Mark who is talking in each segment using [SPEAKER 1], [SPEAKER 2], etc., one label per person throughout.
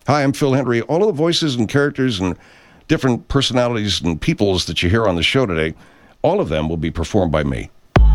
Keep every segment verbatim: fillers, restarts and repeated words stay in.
[SPEAKER 1] Hi, I'm Phil Hendrie. All of the voices and characters and different personalities and peoples that you hear on the show today, all of them will be performed by me.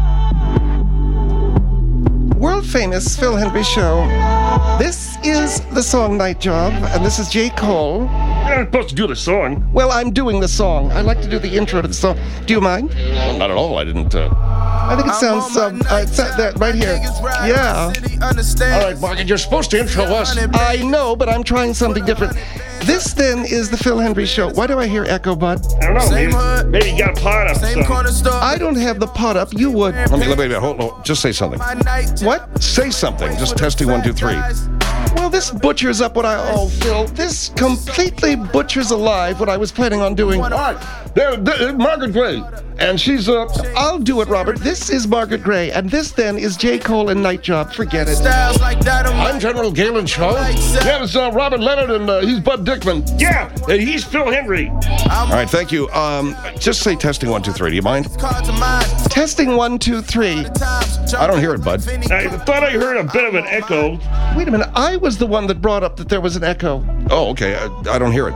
[SPEAKER 2] World famous Phil Hendrie Show. This is the song Night Job, and this is J. Cole.
[SPEAKER 3] You're not supposed to do the song.
[SPEAKER 2] Well, I'm doing the song. I like to do the intro to the song. Do you mind?
[SPEAKER 1] Well, not at all. I didn't... Uh...
[SPEAKER 2] I think it sounds, um, uh, it's uh, that right here. Yeah.
[SPEAKER 1] All right, Margaret, you're supposed to intro us.
[SPEAKER 2] I know, but I'm trying something different. This, then, is the Phil Hendrie Show. Why do I hear echo, bud?
[SPEAKER 3] I don't know, maybe, maybe you got a pot up something.
[SPEAKER 2] I don't have the pot up. You would.
[SPEAKER 1] Let me, let me, hold on. Just say something.
[SPEAKER 2] What?
[SPEAKER 1] Say something. Just testing one, two, three.
[SPEAKER 2] Well, this butchers up what I... Oh, Phil, this completely butchers alive what I was planning on doing.
[SPEAKER 1] All right. There, there, Margaret Gray. And she's, uh...
[SPEAKER 2] I'll do it, Robert. This is Margaret Gray, and this, then, is J. Cole and Night Job. Forget it.
[SPEAKER 1] I'm General Galen Shaw. Yeah, it's uh, Robert Leonard, and uh, he's Bud Dickman.
[SPEAKER 3] Yeah, and he's Phil Hendrie.
[SPEAKER 1] All right, thank you. Um, just say testing one, two, three. Do you mind?
[SPEAKER 2] Testing one, two, three.
[SPEAKER 1] I don't hear it, Bud.
[SPEAKER 3] I thought I heard a bit of an echo.
[SPEAKER 2] Wait a minute. I was the one that brought up that there was an echo.
[SPEAKER 1] Oh, okay. I, I don't hear it.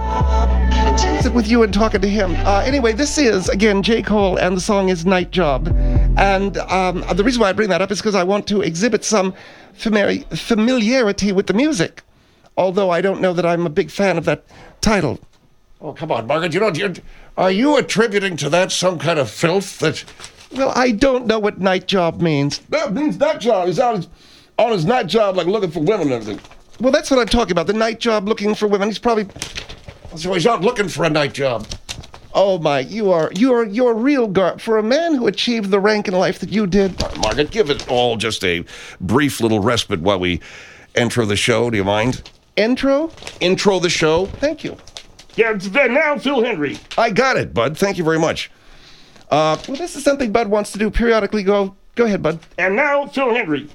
[SPEAKER 2] Sit with you and talking to him. Uh, anyway, this is, again, J. Cole, and the song is Night Job. And um, the reason why I bring that up is because I want to exhibit some famili- familiarity with the music, although I don't know that I'm a big fan of that title.
[SPEAKER 1] Oh, come on, Margaret. You don't... You're, are you attributing to that some kind of filth that...
[SPEAKER 2] Well, I don't know what night job means.
[SPEAKER 1] That means night job. He's on his, on his night job, like looking for women and everything.
[SPEAKER 2] Well, that's what I'm talking about. The night job looking for women. He's probably...
[SPEAKER 1] So he's out looking for a night job.
[SPEAKER 2] Oh, my, you are, you are, you're real gar... For a man who achieved the rank in life that you did...
[SPEAKER 1] Margaret, give it all just a brief little respite while we intro the show. Do you mind?
[SPEAKER 2] Intro?
[SPEAKER 1] Intro the show.
[SPEAKER 2] Thank you.
[SPEAKER 3] Yeah, it's now Phil Hendrie.
[SPEAKER 1] I got it, Bud. Thank you very much. Uh,
[SPEAKER 2] well, this is something Bud wants to do periodically. Go, go ahead, Bud.
[SPEAKER 3] And now Phil Hendrie.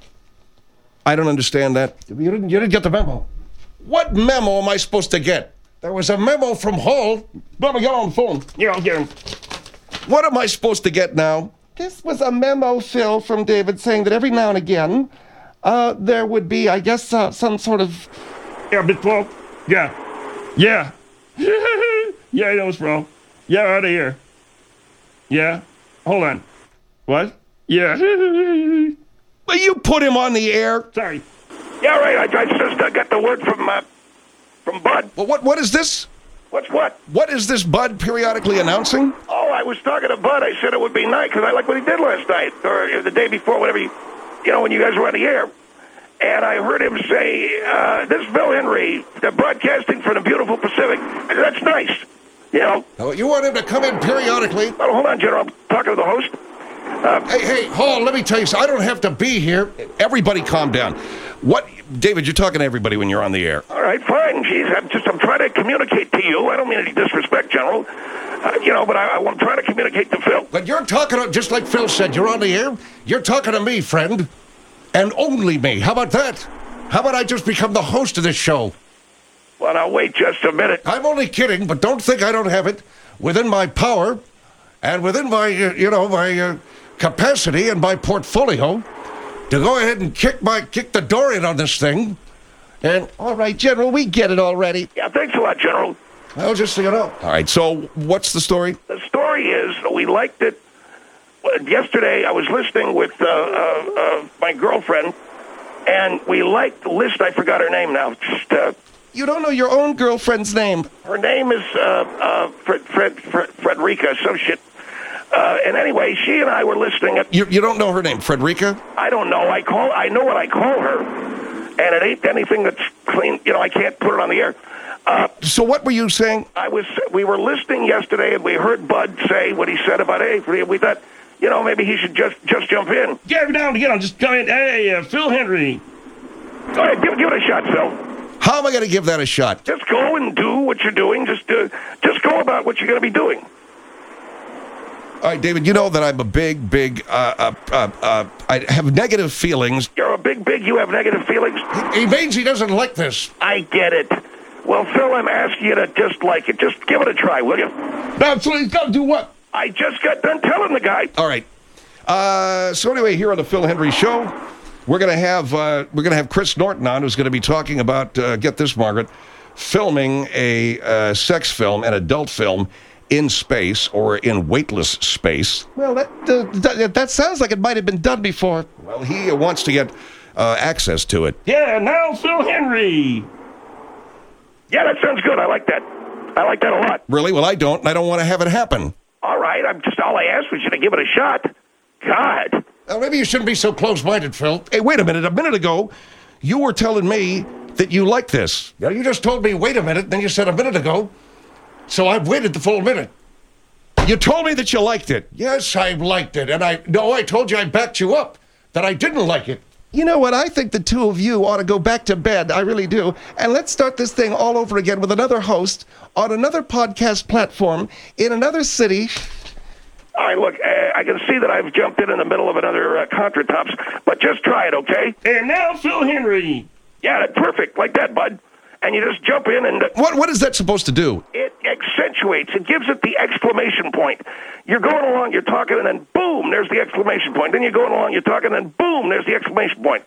[SPEAKER 1] I don't understand that. You didn't, you didn't get the memo. What memo am I supposed to get? There was a memo from Hall. Let me get on the phone.
[SPEAKER 3] Yeah, I'll get him.
[SPEAKER 1] What am I supposed to get now?
[SPEAKER 2] This was a memo, Phil, from David saying that every now and again, uh, there would be, I guess, uh, some sort of...
[SPEAKER 3] Yeah, bit twelve. Yeah. Yeah. Yeah, I know it's wrong. Yeah, out of here. Yeah. Hold on. What? Yeah.
[SPEAKER 1] Well, you put him on the air.
[SPEAKER 3] Sorry.
[SPEAKER 4] Yeah, right. I, I just uh, got the word from uh, from Bud.
[SPEAKER 1] Well, what what is this?
[SPEAKER 4] What's what?
[SPEAKER 1] What is this Bud periodically announcing?
[SPEAKER 4] Oh, I was talking to Bud. I said it would be nice because I like what he did last night or the day before, whatever. You, you know, when you guys were on the air. And I heard him say, uh, this is Phil Hendrie, the broadcasting from the beautiful Pacific. That's nice. You know?
[SPEAKER 1] Oh, you want him to come in periodically?
[SPEAKER 4] Well, hold on, General. I'm talking to the host.
[SPEAKER 1] Uh, hey, hey, Hall, let me tell you something. I don't have to be here. Everybody calm down. What, David, you're talking to everybody when you're on the air.
[SPEAKER 4] All right, fine. Jeez, I'm just, I'm trying to communicate to you. I don't mean any disrespect, General. Uh, you know, but I, I'm trying to communicate to Phil.
[SPEAKER 1] But you're talking to, just like Phil said, you're on the air. You're talking to me, friend. And only me. How about that? How about I just become the host of this show?
[SPEAKER 4] Well, now, wait just a minute.
[SPEAKER 1] I'm only kidding, but don't think I don't have it within my power and within my, uh, you know, my uh, capacity and my portfolio to go ahead and kick my kick the door in on this thing. And
[SPEAKER 2] all right, General, we get it already.
[SPEAKER 4] Yeah, thanks a lot, General.
[SPEAKER 1] Well, just so you know. All right, so what's the story?
[SPEAKER 4] The story is we liked it. Yesterday, I was listening with uh, uh, uh, my girlfriend, and we liked the list. I forgot her name now. Just, uh,
[SPEAKER 2] you don't know your own girlfriend's name.
[SPEAKER 4] Her name is uh, uh, Fred, Fred, Fred, Frederica, some shit. Uh, and anyway, she and I were listening. At,
[SPEAKER 1] you, you don't know her name, Frederica?
[SPEAKER 4] I don't know. I call. I know what I call her, and it ain't anything that's clean. You know, I can't put it on the air. Uh,
[SPEAKER 1] so what were you saying?
[SPEAKER 4] I was. We were listening yesterday, and we heard Bud say what he said about hey. We thought. You know, maybe he should just just jump in.
[SPEAKER 3] Yeah, every now and again, I'll just come in. Hey, uh, Phil Hendrie.
[SPEAKER 4] Go ahead, give, give it a shot, Phil.
[SPEAKER 1] How am I going to give that a shot?
[SPEAKER 4] Just go and do what you're doing. Just uh, just go about what you're going to be doing.
[SPEAKER 1] All right, David, you know that I'm a big, big, uh, uh, uh, uh, I have negative feelings.
[SPEAKER 4] You're a big, big, you have negative feelings?
[SPEAKER 1] He, he means he doesn't like this.
[SPEAKER 4] I get it. Well, Phil, I'm asking you to just like it. Just give it a try, will you?
[SPEAKER 1] That's what he's got to do what?
[SPEAKER 4] I just got done telling the guy.
[SPEAKER 1] All right. Uh, so anyway, here on the Phil Hendrie Show, we're gonna have uh, we're gonna have Chris Norton on, who's going to be talking about uh, get this, Margaret, filming a uh, sex film, an adult film, in space or in weightless space.
[SPEAKER 2] Well, that, uh, that that sounds like it might have been done before.
[SPEAKER 1] Well, he wants to get uh, access to it.
[SPEAKER 3] Yeah, now Phil Henry.
[SPEAKER 4] Yeah, that sounds good. I like that. I like that a lot.
[SPEAKER 1] Really? Well, I don't, and I don't want to have it happen.
[SPEAKER 4] All right, I'm just all I asked was you to give it a shot. God.
[SPEAKER 1] Well, maybe you shouldn't be so close-minded, Phil. Hey, wait a minute. A minute ago, you were telling me that you like this. Yeah, you just told me, wait a minute, then you said a minute ago. So I've waited the full minute. You told me that you liked it. Yes, I liked it. And I, no, I told you I backed you up, that I didn't like it.
[SPEAKER 2] You know what? I think the two of you ought to go back to bed. I really do. And let's start this thing all over again with another host on another podcast platform in another city.
[SPEAKER 4] All right, look, uh, I can see that I've jumped in in the middle of another uh, Contra Tops, but just try it, okay?
[SPEAKER 3] And now Phil Henry.
[SPEAKER 4] Yeah, that's perfect, like that, bud. And you just jump in and... Uh,
[SPEAKER 1] What What is that supposed to do?
[SPEAKER 4] It accentuates. It gives it the exclamation point. You're going along, you're talking, and then boom, there's the exclamation point. Then you're going along, you're talking, and then boom, there's the exclamation point.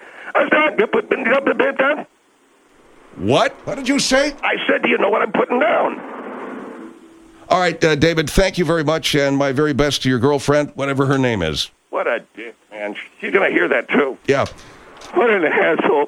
[SPEAKER 1] What? What did you say?
[SPEAKER 4] I said, do you know what I'm putting down?
[SPEAKER 1] All right, uh, David, thank you very much, and my very best to your girlfriend, whatever her name is.
[SPEAKER 4] What a dick, man. She's going to hear that, too.
[SPEAKER 1] Yeah.
[SPEAKER 4] What an asshole.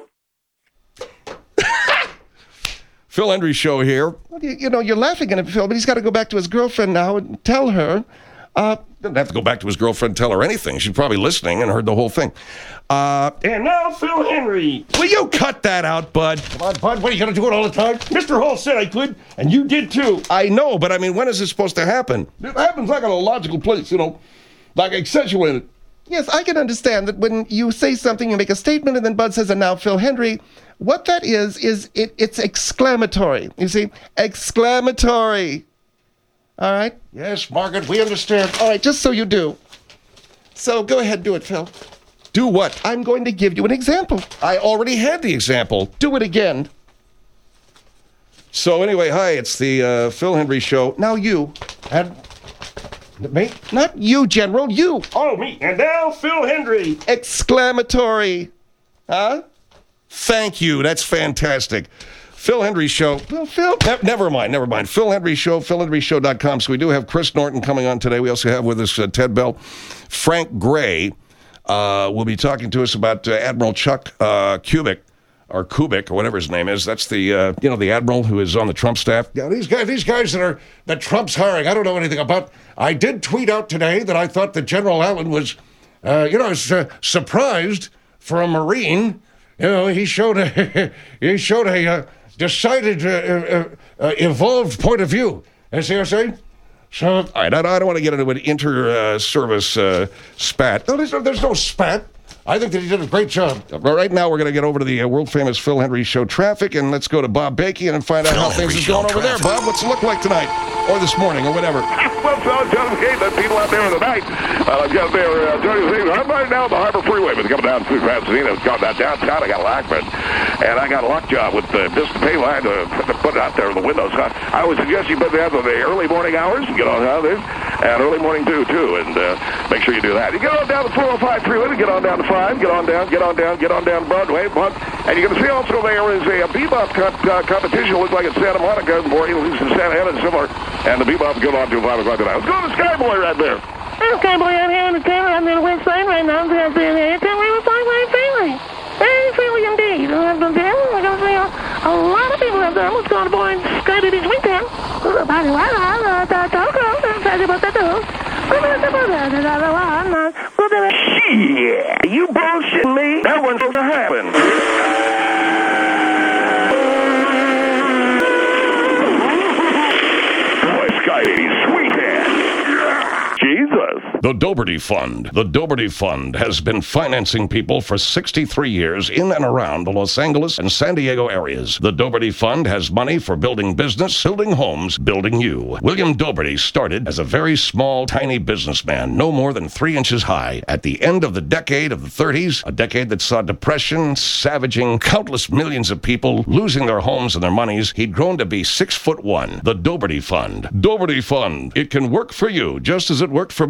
[SPEAKER 1] Phil Henry Show here.
[SPEAKER 2] Well, you, you know, you're laughing at him, Phil, but he's got to go back to his girlfriend now and tell her. Uh,
[SPEAKER 1] Doesn't have to go back to his girlfriend and tell her anything. She's probably listening and heard the whole thing. Uh,
[SPEAKER 3] And now Phil Henry.
[SPEAKER 1] will you cut that out, bud?
[SPEAKER 3] Come on, bud. What, are you going to do it all the time? Mister Hall said I could, and you did too.
[SPEAKER 1] I know, but I mean, when is this supposed to happen?
[SPEAKER 3] It happens like in a logical place, you know, like accentuated.
[SPEAKER 2] yes, I can understand that when you say something, you make a statement, and then Bud says, and now Phil Henry. What that is, is it, it's exclamatory. You see? Exclamatory. All right?
[SPEAKER 1] Yes, Margaret, we understand.
[SPEAKER 2] All right, just so you do. So go ahead, do it, Phil.
[SPEAKER 1] Do what?
[SPEAKER 2] I'm going to give you an example.
[SPEAKER 1] I already had the example.
[SPEAKER 2] Do it again.
[SPEAKER 1] So anyway, hi, it's the uh, Phil Henry Show.
[SPEAKER 2] Now you.
[SPEAKER 1] And me?
[SPEAKER 2] Not you, General, you.
[SPEAKER 3] Oh, me. And now Phil Henry.
[SPEAKER 2] Exclamatory. Huh?
[SPEAKER 1] Thank you. That's fantastic. Phil Henry Show.
[SPEAKER 2] Well, Phil.
[SPEAKER 1] Ne- never mind, never mind. Phil Henry Show, phil henry show dot com. So we do have Chris Norton coming on today. We also have with us uh, Ted Bell. Frank Gray uh, will be talking to us about uh, Admiral Chuck uh, Kubik, or Kubik, or whatever his name is. That's the, uh, you know, the admiral who is on the Trump staff. Yeah, these guys, these guys that are, that Trump's hiring, I don't know anything about. I did tweet out today that I thought that General Allen was, uh, you know, uh, surprised for a Marine. You know, he showed a, he showed a uh, decided, uh, uh, uh, evolved point of view. You see what I'm saying? So, all right, I, I don't want to get into an inter-service uh, spat. No, there's no, there's no spat. I think that he did a great job. Right now, we're going to get over to the uh, world-famous Phil Henry Show traffic, and let's go to Bob Bakian and find out
[SPEAKER 5] Phil
[SPEAKER 1] how things
[SPEAKER 5] Henry
[SPEAKER 1] are going
[SPEAKER 5] Show
[SPEAKER 1] over there.
[SPEAKER 5] traffic.
[SPEAKER 1] Bob, what's it look like tonight? Or this morning, or whatever.
[SPEAKER 4] Well, fellas, gentlemen, hey, the people out there in the night, uh, I've got there, uh, doing things. I'm right now on the Harbor Freeway, but coming down through Pasadena, it's going down downtown. I got Lockman, and I got a lock job with uh, just the pay line to put, to put it out there in the windows. I, I would suggest you put that in the early morning hours, get on out there, and early morning too, too, and uh, make sure you do that. You get on down the four oh five freeway, get on down to five, get on down, get on down, get on down Broadway, but, and you're going to see also there is a, a bebop comp, uh, competition. Looks like it's Santa Monica, or at least in Santa Ana, similar, and the bebop go on to five o'clock tonight. Let's go to Skyboy right there.
[SPEAKER 6] I'm Skyboy out here on the camera. I'm in the west side right now. I'm going to say, tell me what's like very friendly. Very friendly indeed. I'm going to see a, a lot of people out there. Let's go on board and Sky to this weekend.
[SPEAKER 4] Yeah, you bullshit me. That one's supposed to happen. Boy, Sky's sweet hand. Jesus.
[SPEAKER 1] The Doberty Fund. The Doberty Fund has been financing people for sixty-three years in and around the Los Angeles and San Diego areas. The Doberty Fund has money for building business, building homes, building you. William Doberty started as a very small, tiny businessman, no more than three inches high. At the end of the decade of the thirties, a decade that saw depression savaging countless millions of people losing their homes and their monies, he'd grown to be six foot one. The Doberty Fund. Doberty Fund. It can work for you, just as it worked for Mister Doberty.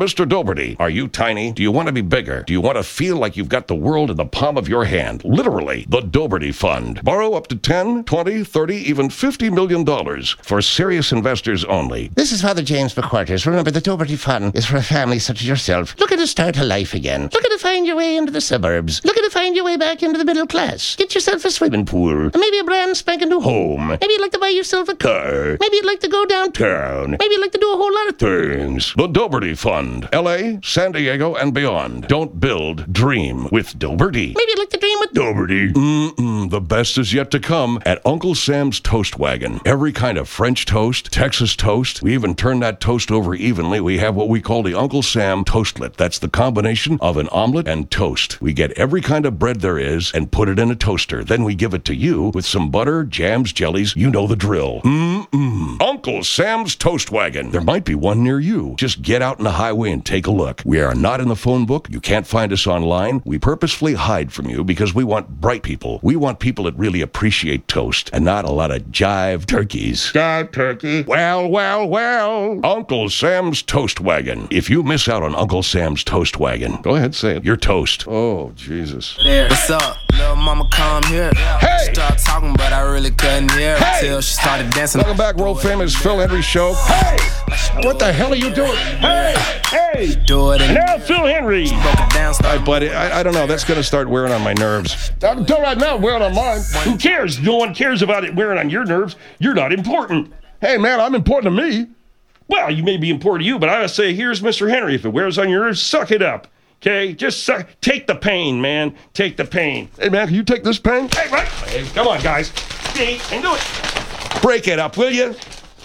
[SPEAKER 1] Doberty. Are you tiny? Do you want to be bigger? Do you want to feel like you've got the world in the palm of your hand? Literally, the Doberty Fund. Borrow up to ten, twenty, thirty, even fifty million dollars for serious investors only.
[SPEAKER 5] This is Father James McQuarters. Remember, the Doberty Fund is for a family such as yourself. Looking to start a life again. Looking to find your way into the suburbs. Looking to find your way back into the middle class. Get yourself a swimming pool. And maybe a brand spanking new home. Maybe you'd like to buy yourself a car. Maybe you'd like to go downtown. Maybe you'd like to do a whole lot of things.
[SPEAKER 1] The Doberty Fund. L A, San Diego, and beyond. Don't build, dream with Doberty.
[SPEAKER 5] Maybe you'd like to dream with
[SPEAKER 1] Doberty. Mm-mm, the best is yet to come at Uncle Sam's Toast Wagon. Every kind of French toast, Texas toast. We even turn that toast over evenly. We have what we call the Uncle Sam Toastlet. That's the combination of an omelet and toast. We get every kind of bread there is and put it in a toaster. Then we give it to you with some butter, jams, jellies. You know the drill. Mm-mm. Uncle Sam's Toast Wagon. There might be one near you. Just get out in the highway and take a look. We are not in the phone book. You can't find us online. We purposefully hide from you because we want bright people. We want people that really appreciate toast and not a lot of jive turkeys.
[SPEAKER 3] Jive turkey.
[SPEAKER 1] Well, well, well. Uncle Sam's Toast Wagon. If you miss out on Uncle Sam's Toast Wagon, go ahead, say it. You're toast. Oh, Jesus.
[SPEAKER 7] What's up? Little mama come here.
[SPEAKER 1] Hey!
[SPEAKER 7] Start talking, but I really couldn't hear
[SPEAKER 1] Hey!
[SPEAKER 7] until she started dancing.
[SPEAKER 1] Welcome back, world famous Phil Henry Show. Hey! What the hell are you doing?
[SPEAKER 3] Hey, hey.
[SPEAKER 7] Do it and
[SPEAKER 3] Now Phil Henry.
[SPEAKER 7] broke it down.
[SPEAKER 1] All
[SPEAKER 7] Started
[SPEAKER 1] right, buddy, I, I don't know. That's going to start wearing on my nerves.
[SPEAKER 3] I'm telling right now, wearing on mine. Who cares? No one cares about it wearing on your nerves. You're not important.
[SPEAKER 1] Hey, man, I'm important to me.
[SPEAKER 3] Well, you may be important to you, but I would say, here's Mister Henry. If it wears on your nerves, suck it up. Okay? Just suck. Take the pain, man. Take the pain.
[SPEAKER 1] Hey, man, can you take this pain?
[SPEAKER 3] Hey, right. Hey, come on, guys. See, and do it.
[SPEAKER 1] Break it up, will you?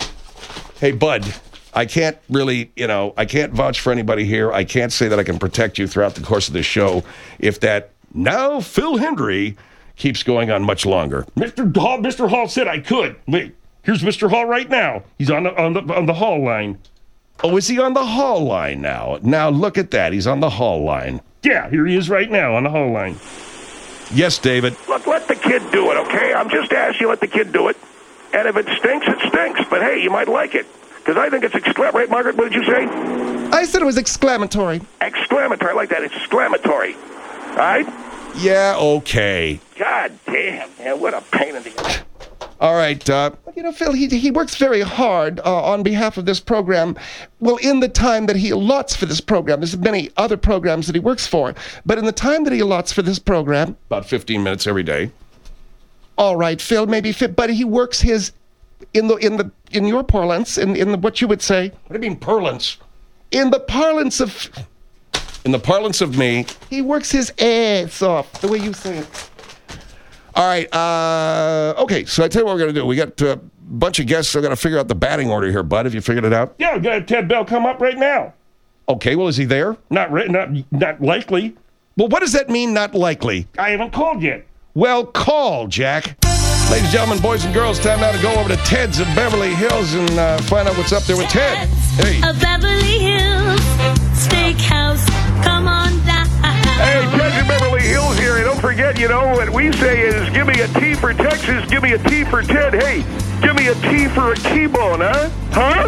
[SPEAKER 1] Hey, bud, I can't really, you know, I can't vouch for anybody here. I can't say that I can protect you throughout the course of this show if that now Phil Henry keeps going on much longer.
[SPEAKER 3] Mister Hall, Mister Hall said I could. Wait, here's Mister Hall right now. He's on the on the on the hall line.
[SPEAKER 1] Oh, is he on the hall line now? Now look at that. He's on the hall line.
[SPEAKER 3] Yeah, here he is right now on the hall line.
[SPEAKER 1] Yes, David.
[SPEAKER 4] Look, let the kid do it, okay? I'm just asking you, let the kid do it. And if it stinks, it stinks. But hey, you might like it. Because I think it's exclamatory. Right, Margaret? What did you say?
[SPEAKER 2] I said it was exclamatory.
[SPEAKER 4] Exclamatory. I like that. It's exclamatory. All right?
[SPEAKER 1] Yeah, okay.
[SPEAKER 4] God damn, man. What a pain in the...
[SPEAKER 1] All right, uh,
[SPEAKER 2] But you know, Phil, he, he works very hard uh, on behalf of this program. Well, in the time that he allots for this program, there's many other programs that he works for, but in the time that he allots for this program,
[SPEAKER 1] about fifteen minutes every day.
[SPEAKER 2] all right, Phil, maybe fit, but he works his, in the in the in your parlance, in in the, what you would say,
[SPEAKER 1] What do you mean parlance?
[SPEAKER 2] in the parlance of,
[SPEAKER 1] In the parlance of me.
[SPEAKER 2] he works his ass off, the way you say it.
[SPEAKER 1] All right, uh, okay, so I tell you what we're going to do. We got a bunch of guests. I've got to figure out the batting order here, bud. Have you figured it out?
[SPEAKER 3] Yeah, we got Ted Bell come up right now.
[SPEAKER 1] Okay, well, is he there?
[SPEAKER 3] Not re- not not likely.
[SPEAKER 1] Well, what does that mean, not likely?
[SPEAKER 3] I haven't called yet.
[SPEAKER 1] Well, call, Jack. Ladies and gentlemen, boys and girls, time now to go over to Ted's in Beverly Hills and uh, find out what's up there with Ted. Hey.
[SPEAKER 8] A Beverly Hills Steakhouse. Come on down.
[SPEAKER 4] Hey, Ted in Beverly Hills here. And don't forget, you know, what we say is, give me a T for Texas, give me a T for Ted. Hey, give me a T for a T-bone, huh? Huh?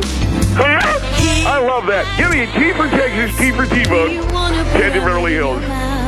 [SPEAKER 4] Huh? I love that. Give me a T for Texas, T for T-bone. Ted in Beverly Hills.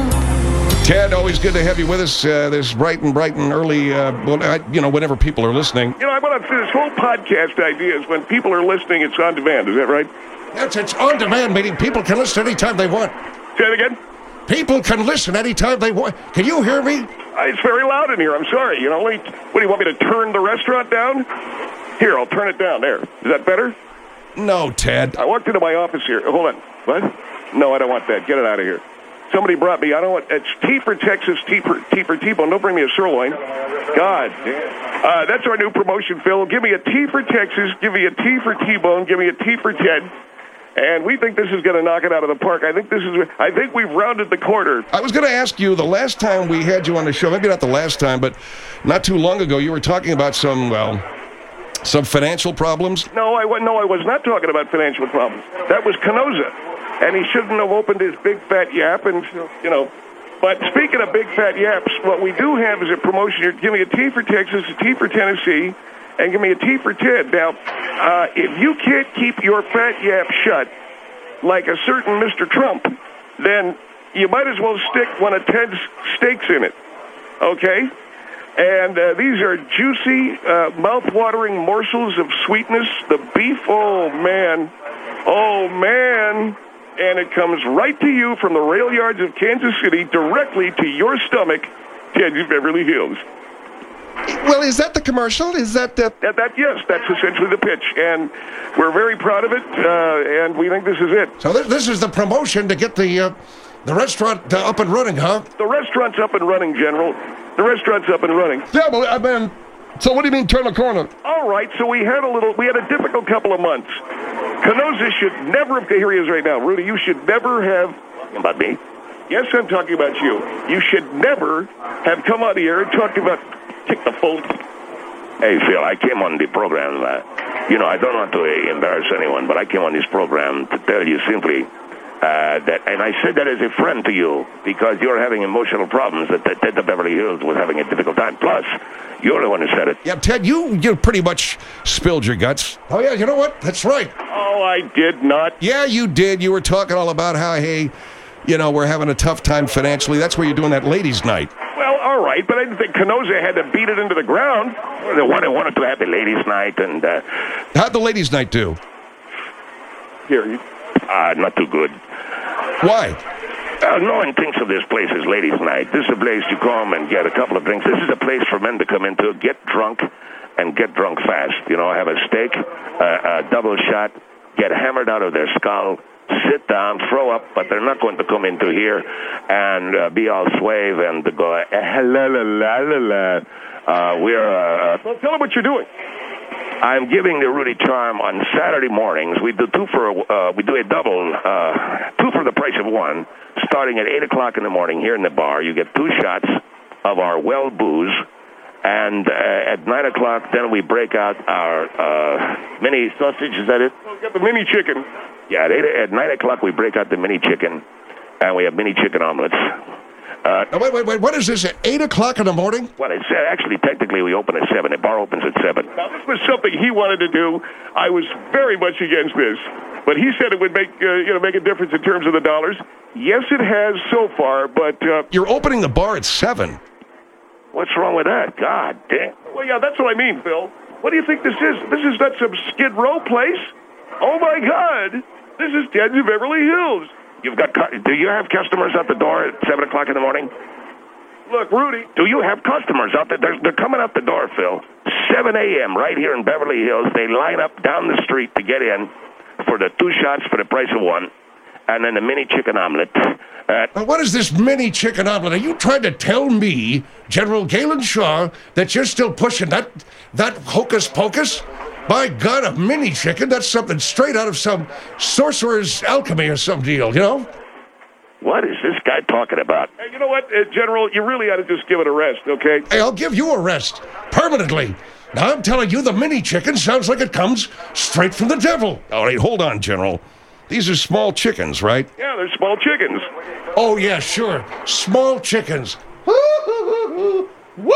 [SPEAKER 1] Ted, always good to have you with us uh, this bright and bright and early, uh, well, I, you know, whenever people are listening.
[SPEAKER 4] You know, I want to say this whole podcast idea is when people are listening, it's on demand. Is that right?
[SPEAKER 1] That's it's on demand, meaning people can listen anytime they want.
[SPEAKER 4] Say it again.
[SPEAKER 1] People can listen anytime they want. Can you hear me?
[SPEAKER 4] Uh, It's very loud in here. I'm sorry. You know, let me, what do you want me to turn the restaurant down? Here, I'll turn it down. There. Is that better?
[SPEAKER 1] No, Ted.
[SPEAKER 4] I walked into my office here. Hold on. What? No, I don't want that. Get it out of here. Somebody brought me. I don't want. It's T for Texas, T for T for T-bone. Don't bring me a sirloin. God damn. Uh, that's our new promotion, Phil. Give me a T for Texas. Give me a T for T-bone. Give me a T for Ted. And we think this is going to knock it out of the park. I think this is. I think we've rounded the corner.
[SPEAKER 1] I was going to ask you, the last time we had you on the show, maybe not the last time, but not too long ago, you were talking about some, well, some financial problems.
[SPEAKER 4] No, I wa- no, I was not talking about financial problems. That was Canosa, and he shouldn't have opened his big fat yap. And you know, but speaking of big fat yaps, what we do have is a promotion here. Give me a T for Texas, a T for Tennessee, and give me a T for Ted. Now, uh, if you can't keep your fat yap shut, like a certain Mister Trump, then you might as well stick one of Ted's steaks in it, okay? And uh, these are juicy, uh, mouth-watering morsels of sweetness. The beef, oh, man. Oh, man. And it comes right to you from the rail yards of Kansas City, directly to your stomach, Ted's Beverly Hills.
[SPEAKER 2] Well, is that the commercial? Is that the...
[SPEAKER 4] That, that, yes, that's essentially the pitch. And we're very proud of it, uh, and we think this is it.
[SPEAKER 1] So this, this is the promotion to get the, uh, the restaurant uh, up and running, huh?
[SPEAKER 4] The restaurant's up and running, General. The restaurant's up and running.
[SPEAKER 2] Yeah, but I mean, so what do you mean turn the corner?
[SPEAKER 4] All right, so we had a little, we had a difficult couple of months. Canosa should never have, here he is right now. Rudy, you should never have, talking about me? Yes, I'm talking about you. You should never have come out here and talked about, take the phone. Hey, Phil, I came on the program, uh, you know, I don't want to uh, embarrass anyone, but I came on this program to tell you simply, Uh, that, and I said that as a friend to you because you're having emotional problems that, that Ted the Beverly Hills was having a difficult time. Plus, you're the one who said it.
[SPEAKER 1] Yeah, Ted, you, you pretty much spilled your guts. Oh, yeah, you know what? That's right.
[SPEAKER 4] Oh, I did not.
[SPEAKER 1] Yeah, you did. You were talking all about how, hey, you know, we're having a tough time financially. That's why you're doing that ladies' night.
[SPEAKER 4] Well, all right, but I didn't think Canosa had to beat it into the ground. Well, the one who wanted to have the ladies' night and... Uh,
[SPEAKER 1] How'd the ladies' night do?
[SPEAKER 4] Here, you... Uh, not too good.
[SPEAKER 1] Why?
[SPEAKER 4] Uh, no one thinks of this place as ladies' night. This is a place to come and get a couple of drinks. This is a place for men to come into, get drunk, and get drunk fast. You know, have a steak, uh, a double shot, get hammered out of their skull, sit down, throw up, but they're not going to come into here and uh, be all suave and go, eh, la la la la la. Uh, we're, uh, well, tell them what you're doing. I'm giving the Rudy Charm on Saturday mornings. We do two for a, uh, we do a double, uh, two for the price of one, starting at eight o'clock in the morning here in the bar. You get two shots of our well booze, and uh, at nine o'clock, then we break out our uh, mini sausage. Is that it?
[SPEAKER 3] Well, we got the mini chicken.
[SPEAKER 4] Yeah, at, eight, at nine o'clock, we break out the mini chicken, and we have mini chicken omelets. Uh,
[SPEAKER 1] oh, wait, wait, wait. What is this, at eight o'clock in the morning?
[SPEAKER 4] Well, it's uh, actually, technically, we open at seven. The bar opens at seven.
[SPEAKER 3] Now, this was something he wanted to do. I was very much against this. But he said it would make, uh, you know, make a difference in terms of the dollars. Yes, it has so far, but... Uh,
[SPEAKER 1] You're opening the bar at seven.
[SPEAKER 4] What's wrong with that? God damn.
[SPEAKER 3] Well, yeah, that's what I mean, Phil. What do you think this is? This is not some Skid Row place? Oh, my God. This is Ted's Beverly Hills.
[SPEAKER 4] You've got, do you have customers at the door at seven o'clock in the morning?
[SPEAKER 3] Look, Rudy.
[SPEAKER 4] Do you have customers out there? They're, they're coming out the door, Phil. seven a.m. right here in Beverly Hills. They line up down the street to get in for the two shots for the price of one, and then the mini chicken omelet. Uh,
[SPEAKER 1] now, what is this mini chicken omelet? Are you trying to tell me, General Galen Shaw, that you're still pushing that that hocus pocus? By God, a mini chicken? That's something straight out of some sorcerer's alchemy or some deal, you know?
[SPEAKER 4] What is this guy talking about?
[SPEAKER 3] Hey, you know what, uh, General? You really ought to just give it a rest, okay?
[SPEAKER 1] Hey, I'll give you a rest. Permanently. Now, I'm telling you, the mini chicken sounds like it comes straight from the devil. All right, hold on, General. These are small chickens, right?
[SPEAKER 3] Yeah, they're small chickens.
[SPEAKER 1] Oh, yeah, sure. Small chickens. Woo!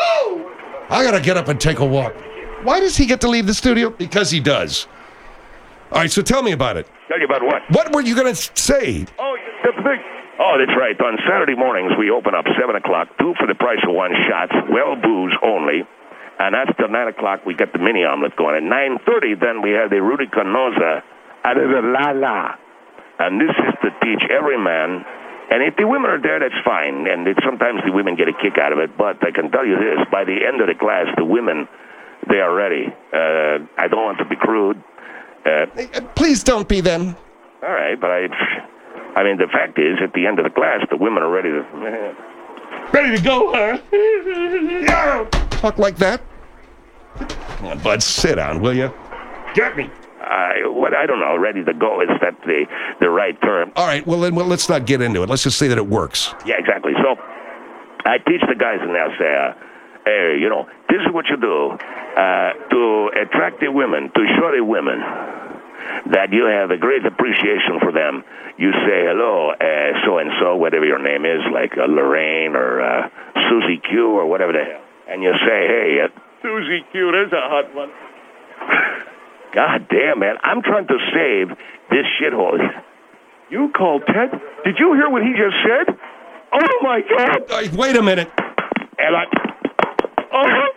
[SPEAKER 1] I gotta get up and take a walk.
[SPEAKER 2] Why does he get to leave the studio?
[SPEAKER 1] Because he does. All right, so tell me about it.
[SPEAKER 4] Tell you about what?
[SPEAKER 1] What were you going to say?
[SPEAKER 3] Oh, that's the thing.
[SPEAKER 4] Oh, that's right. On Saturday mornings, we open up seven o'clock, two for the price of one shots, well booze only. And after nine o'clock, we get the mini omelet going. At nine thirty, then we have the Rudy Canosa out of the La La. And this is to teach every man. And if the women are there, that's fine. And it, sometimes the women get a kick out of it. But I can tell you this, by the end of the class, the women... they are ready. Uh, I don't want to be crude. Uh,
[SPEAKER 2] Please don't be then.
[SPEAKER 4] All right, but I... I mean, the fact is, at the end of the class, the women are ready to...
[SPEAKER 3] Ready to go, huh? Yeah.
[SPEAKER 2] Talk like that?
[SPEAKER 1] Come on, Bud, sit down, will you?
[SPEAKER 3] Get me.
[SPEAKER 4] I, what, I don't know. Ready to go, is that the, the right term?
[SPEAKER 1] All right, well, then well, let's not get into it. Let's just say that it works.
[SPEAKER 4] Yeah, exactly. So, I teach the guys in there, say... Uh, Hey, you know, this is what you do uh, to attract the women, to show the women that you have a great appreciation for them. You say, hello, uh, so-and-so, whatever your name is, like uh, Lorraine or uh, Susie Q or whatever the hell. And you say, hey... Uh,
[SPEAKER 3] Susie Q, there's a hot one.
[SPEAKER 4] God damn, man. I'm trying to save this shithole. You called Ted? Did you hear what he just said? Oh, my God.
[SPEAKER 1] Uh, wait a minute.
[SPEAKER 4] And I... Oh,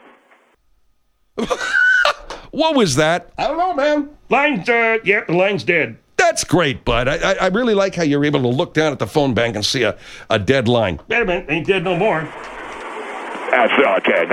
[SPEAKER 1] What was that?
[SPEAKER 3] I don't know, man. Line's, uh, yeah, the line's dead.
[SPEAKER 1] That's great, bud. I, I, I really like how you're able to look down at the phone bank and see a, a dead line.
[SPEAKER 3] Wait a minute, ain't dead no more.
[SPEAKER 4] that's all, Ted.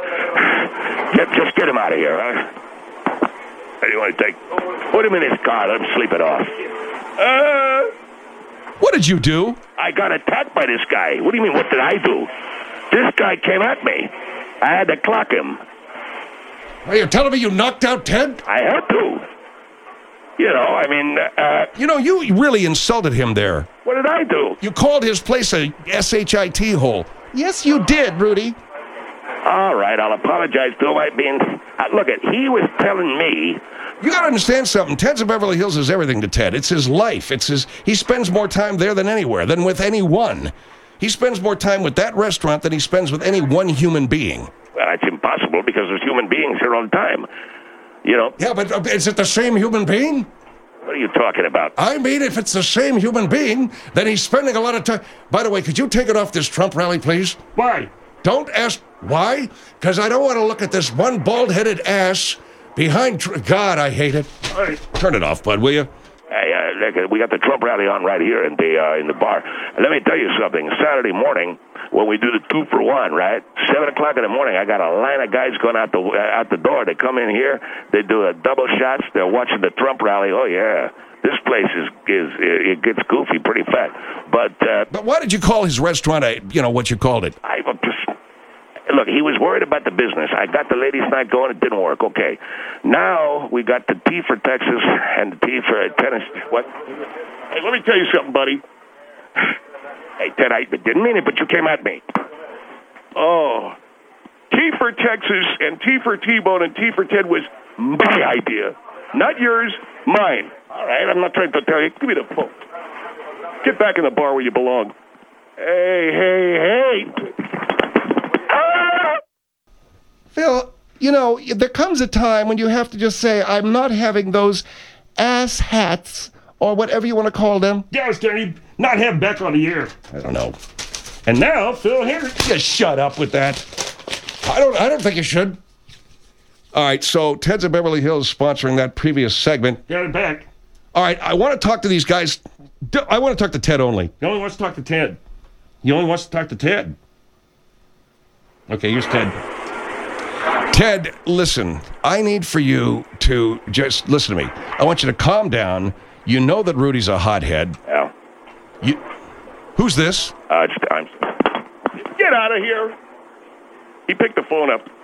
[SPEAKER 4] Get, just get him out of here, huh? How do you want to take? Put him in his car. Let him sleep it off. Uh,
[SPEAKER 1] What did you do?
[SPEAKER 4] I got attacked by this guy. What do you mean, what did I do? This guy came at me. I had to clock him.
[SPEAKER 1] Are you telling me you knocked out Ted?
[SPEAKER 4] I had to. You know, I mean, uh,
[SPEAKER 1] You know, you really insulted him there.
[SPEAKER 4] what did I do?
[SPEAKER 1] You called his place a S H I T hole.
[SPEAKER 2] Yes, you did, Rudy.
[SPEAKER 4] All right, I'll apologize to him. I mean, uh, look, it. He was telling me.
[SPEAKER 1] You gotta understand something. Ted's of Beverly Hills is everything to Ted. It's his life. It's his. He spends more time there than anywhere, than with anyone. He spends more time with that restaurant than he spends with any one human being.
[SPEAKER 4] Well, that's impossible because there's human beings here all the time. You know,
[SPEAKER 1] Yeah, but uh, is it the same human being?
[SPEAKER 4] what are you talking about?
[SPEAKER 1] I mean, if it's the same human being, then he's spending a lot of time. By the way, could you take it off this Trump rally, please?
[SPEAKER 3] Why?
[SPEAKER 1] Don't ask why, because I don't want to look at this one bald-headed ass behind. Tr- God, I hate it.
[SPEAKER 3] All right.
[SPEAKER 1] Turn it off, bud, will you?
[SPEAKER 4] Hey, uh, look, uh, we got the Trump rally on right here in the uh, in the bar. Let me tell you something. Saturday morning, when we do the two for one, right? Seven o'clock in the morning, I got a line of guys going out the uh, out the door. They come in here, they do a double shots. They're watching the Trump rally. Oh yeah, this place is is it gets goofy pretty fast. But uh,
[SPEAKER 1] But why did you call his restaurant a, you know, what you called it?
[SPEAKER 4] I just look. He was worried about the business. I got the ladies' night going. It didn't work. Okay, now we got the T for Texas and the T for tennis. What?
[SPEAKER 3] Hey, let me tell you something, buddy.
[SPEAKER 4] Hey, Ted, I didn't mean it, but you came at me.
[SPEAKER 3] Oh. T for Texas and T for T-Bone and T for Ted was my idea. Not yours, mine.
[SPEAKER 4] All right, I'm not trying to tell you.
[SPEAKER 3] Give me the phone. Get back in the bar where you belong. Hey, hey, hey. Ah!
[SPEAKER 2] Phil, you know, there comes a time when you have to just say, I'm not having those ass hats or whatever you want to call them.
[SPEAKER 3] Yeah, it's Danny. Not have Beck on the air.
[SPEAKER 1] I don't know.
[SPEAKER 3] And now, Phil Henry.
[SPEAKER 1] Just shut up with that. I don't. I don't think you should. All right. So Ted's of Beverly Hills sponsoring that previous segment.
[SPEAKER 3] Got it back.
[SPEAKER 1] All right. I want to talk to these guys. I want to talk to Ted only.
[SPEAKER 3] He only wants to talk to Ted. He only wants to talk to Ted. Okay, here's Ted.
[SPEAKER 1] Ted, listen. I need for you to just listen to me. I want you to calm down. You know that Rudy's a hothead.
[SPEAKER 4] Yeah.
[SPEAKER 1] You. Who's this?
[SPEAKER 4] Uh, it's time.
[SPEAKER 3] Get out of here. He picked the phone up.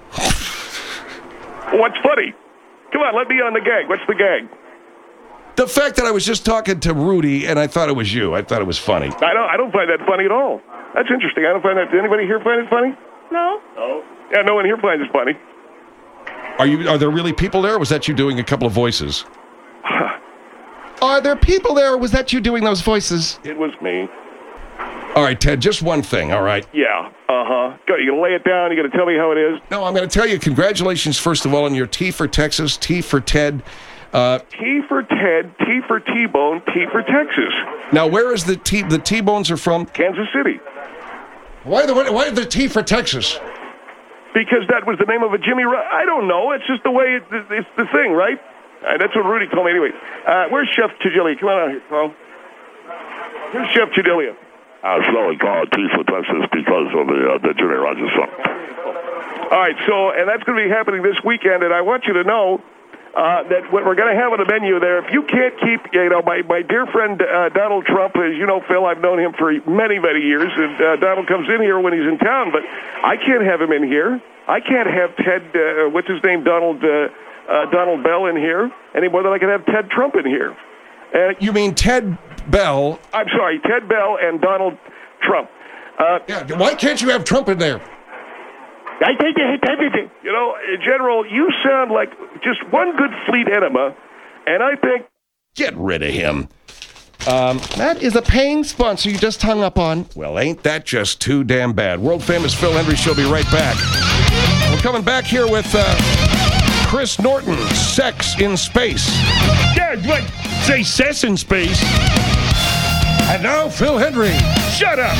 [SPEAKER 3] What's funny? Come on, let me on the gag. What's the gag?
[SPEAKER 1] The fact that I was just talking to Rudy and I thought it was you. I thought it was funny.
[SPEAKER 3] I don't. I don't find that funny at all. That's interesting. I don't find that. Did anybody here find it funny? No. No. Yeah, no one here finds it funny.
[SPEAKER 1] Are you? Are there really people there? Or was that you doing a couple of voices?
[SPEAKER 2] Are there people there, or was that you doing those voices?
[SPEAKER 3] It was me.
[SPEAKER 1] All right, Ted, just one thing, all right?
[SPEAKER 3] Yeah. Uh-huh. Go. You gonna lay it down? You gonna tell me how it is?
[SPEAKER 1] No, I'm going to tell you, congratulations, first of all, on your T for Texas, T for Ted. Uh,
[SPEAKER 3] T for Ted, T for T-Bone, T for Texas.
[SPEAKER 1] now, where is the T? The T-Bones are from?
[SPEAKER 3] Kansas City.
[SPEAKER 1] Why the why the T for Texas?
[SPEAKER 3] Because that was the name of a Jimmy Ru- I don't know. It's just the way it, it's the thing, right? Uh, that's what Rudy told me anyway. Uh, where's Chef Chidilia? Come on out here, Paul. Where's Chef Chidilia?
[SPEAKER 4] I was slowly called T for Texas because of the, uh, the Jimmy Rogers song.
[SPEAKER 3] All right, so, and that's going to be happening this weekend, and I want you to know uh, that what we're going to have on the menu there, if you can't keep, you know, my, my dear friend uh, Donald Trump, as you know, Phil, I've known him for many, many years, and uh, Donald comes in here when he's in town, but I can't have him in here. I can't have Ted, uh, what's his name, Donald uh, uh, Donald Bell in here, any more than I can have Ted Trump in here. And
[SPEAKER 1] You mean Ted Bell?
[SPEAKER 3] I'm sorry, Ted Bell and Donald Trump. Uh,
[SPEAKER 1] Yeah, why can't you have Trump in there?
[SPEAKER 3] I think you hit everything. You know, General, you sound like just one good fleet enema, and I think...
[SPEAKER 1] Get rid of him.
[SPEAKER 2] That is a paying sponsor you just hung up on.
[SPEAKER 1] Well, ain't that just too damn bad? World-famous Phil Hendry Show be right back. We're coming back here with uh, Chris Norton, Sex in Space.
[SPEAKER 3] Yeah, like, say Cess in space.
[SPEAKER 1] And now, Phil Hendry.
[SPEAKER 3] Shut up!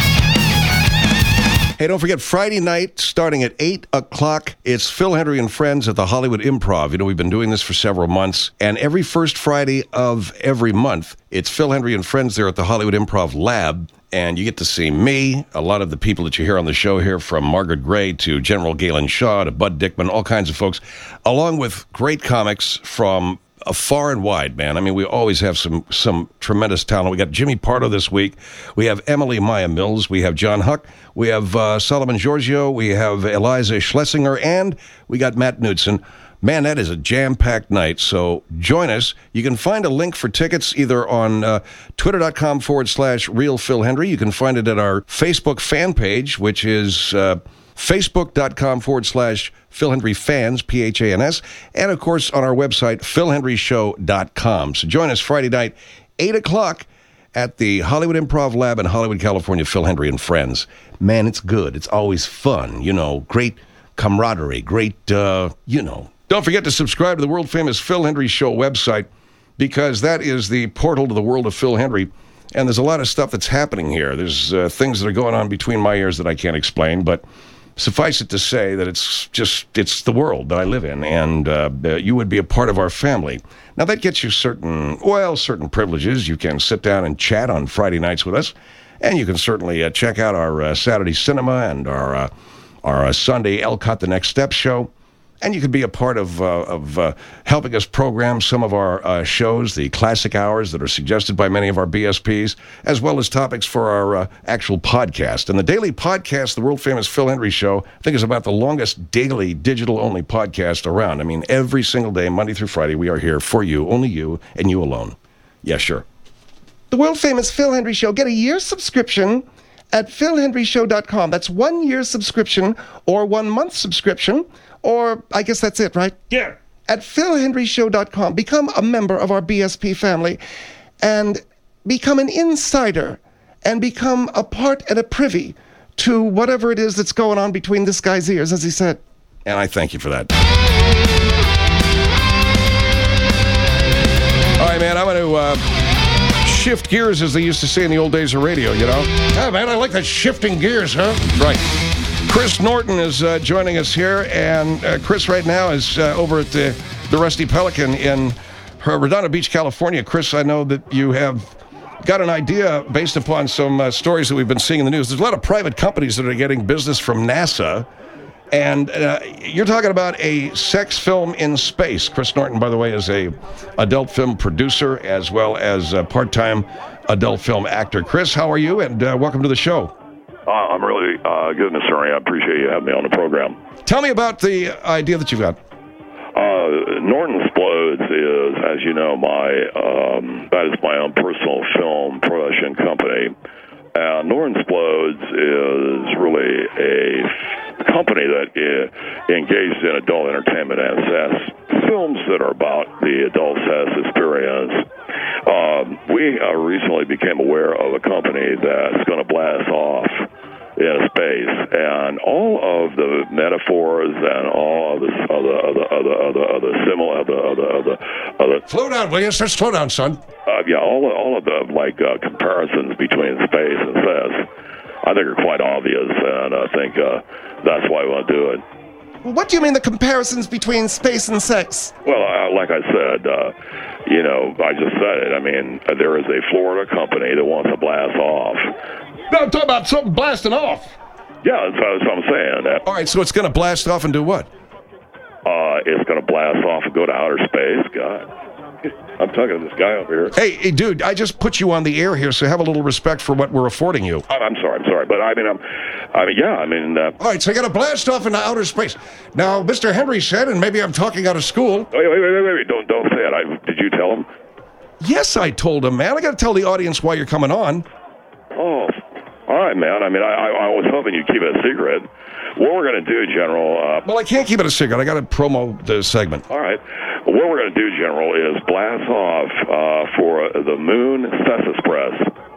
[SPEAKER 1] Hey, don't forget, Friday night, starting at eight o'clock, it's Phil Hendry and Friends at the Hollywood Improv. You know, we've been doing this for several months, and every first Friday of every month, it's Phil Hendry and Friends there at the Hollywood Improv Lab, and you get to see me, a lot of the people that you hear on the show here, from Margaret Gray to General Galen Shaw to Bud Dickman, all kinds of folks, along with great comics from a far and wide, man. I mean, we always have some some tremendous talent. We got Jimmy Pardo this week. We have Emily Maya Mills. We have John Huck. We have uh, Solomon Giorgio. We have Eliza Schlesinger. And we got Matt Knudsen. Man, that is a jam-packed night, so join us. You can find a link for tickets either on uh, twitter.com forward slash real Phil Hendry. You can find it at our Facebook fan page, which is uh, facebook.com forward slash Phil Hendry Fans, P H A N S, and of course on our website, phil hendry show dot com. So join us Friday night, eight o'clock at the Hollywood Improv Lab in Hollywood, California, Phil Hendry and Friends. Man, it's good. It's always fun. You know, great camaraderie, great, uh, you know. Don't forget to subscribe to the world-famous Phil Hendry Show website, because that is the portal to the world of Phil Hendry. And there's a lot of stuff that's happening here. There's uh, things that are going on between my ears that I can't explain, but suffice it to say that it's just, it's the world that I live in, and uh, you would be a part of our family. Now, that gets you certain, well, certain privileges. You can sit down and chat on Friday nights with us, and you can certainly uh, check out our uh, Saturday cinema and our, uh, our uh, Sunday Elcott The Next Step show. And you can be a part of uh, of uh, helping us program some of our uh, shows, the classic hours that are suggested by many of our B S Ps, as well as topics for our uh, actual podcast. And the daily podcast, the world-famous Phil Hendry Show, I think is about the longest daily digital-only podcast around. I mean, every single day, Monday through Friday, we are here for you, only you, and you alone. Yeah, sure.
[SPEAKER 2] The world-famous Phil Hendry Show. Get a year's subscription at phil hendry show dot com. That's one year subscription or one month subscription. Or I guess that's it, right?
[SPEAKER 3] Yeah.
[SPEAKER 2] At phil hendry show dot com. Become a member of our B S P family and become an insider and become a part and a privy to whatever it is that's going on between this guy's ears, as he said.
[SPEAKER 1] And I thank you for that. All right, man, I'm going to uh, shift gears, as they used to say in the old days of radio, you know?
[SPEAKER 3] Yeah, man, I like that shifting gears, huh?
[SPEAKER 1] Right. Chris Norton is uh, joining us here, and uh, Chris right now is uh, over at the, the Rusty Pelican in Redondo Beach, California. Chris, I know that you have got an idea based upon some uh, stories that we've been seeing in the news. There's a lot of private companies that are getting business from NASA, and uh, you're talking about a sex film in space. Chris Norton, by the way, is a adult film producer as well as a part-time adult film actor. Chris, how are you? And uh, welcome to the show.
[SPEAKER 9] Uh, I'm really uh, good, Mister Ernie. I appreciate you having me on the program.
[SPEAKER 1] Tell me about the idea that you've got.
[SPEAKER 9] Uh, Norton Explodes is, as you know, my um, that is my own personal film production company. And Norton Explodes is really a company that uh, engages in adult entertainment and says films that are about the adult sex experience. Um, we uh, recently became aware of a company that's going to blast off in space, and all of the metaphors and all of the other, other, other, other, other similar, other, other, other, other.
[SPEAKER 1] Slow down, will you? Just slow down, son.
[SPEAKER 9] Uh, yeah, all, all of the like uh, comparisons between space and sex, I think are quite obvious, and I think uh, that's why we want to do it.
[SPEAKER 2] What do you mean the comparisons between space and sex?
[SPEAKER 9] Well, uh, like I said, uh, you know, I just said it. I mean, uh, there is a Florida company that wants to blast off.
[SPEAKER 1] No, I'm talking about something blasting off.
[SPEAKER 9] Yeah, that's, that's what I'm saying. That,
[SPEAKER 1] All right, so it's going to blast off and do what?
[SPEAKER 9] Uh, it's going to blast off and go to outer space. God. I'm talking to this guy over here.
[SPEAKER 1] Hey, hey, dude, I just put you on the air here, so have a little respect for what we're affording you.
[SPEAKER 9] I'm, I'm sorry, I'm sorry. But I mean, I'm, I mean, yeah, I mean. Uh,
[SPEAKER 1] All right, so you got to blast off into outer space. Now, Mister Henry said, and maybe I'm talking out of school.
[SPEAKER 9] Wait, wait, wait, wait, wait. Don't, don't say it. I, did you tell him?
[SPEAKER 1] Yes, I told him, man. I got to tell the audience why you're coming on.
[SPEAKER 9] Oh, all right, man. I mean, I, I, I was hoping you'd keep it a secret. What we're going to do, General... Uh,
[SPEAKER 1] well, I can't keep it a secret. I got to promo the segment.
[SPEAKER 9] All right. What we're going to do, General, is blast off uh, for the Moon Sex Express,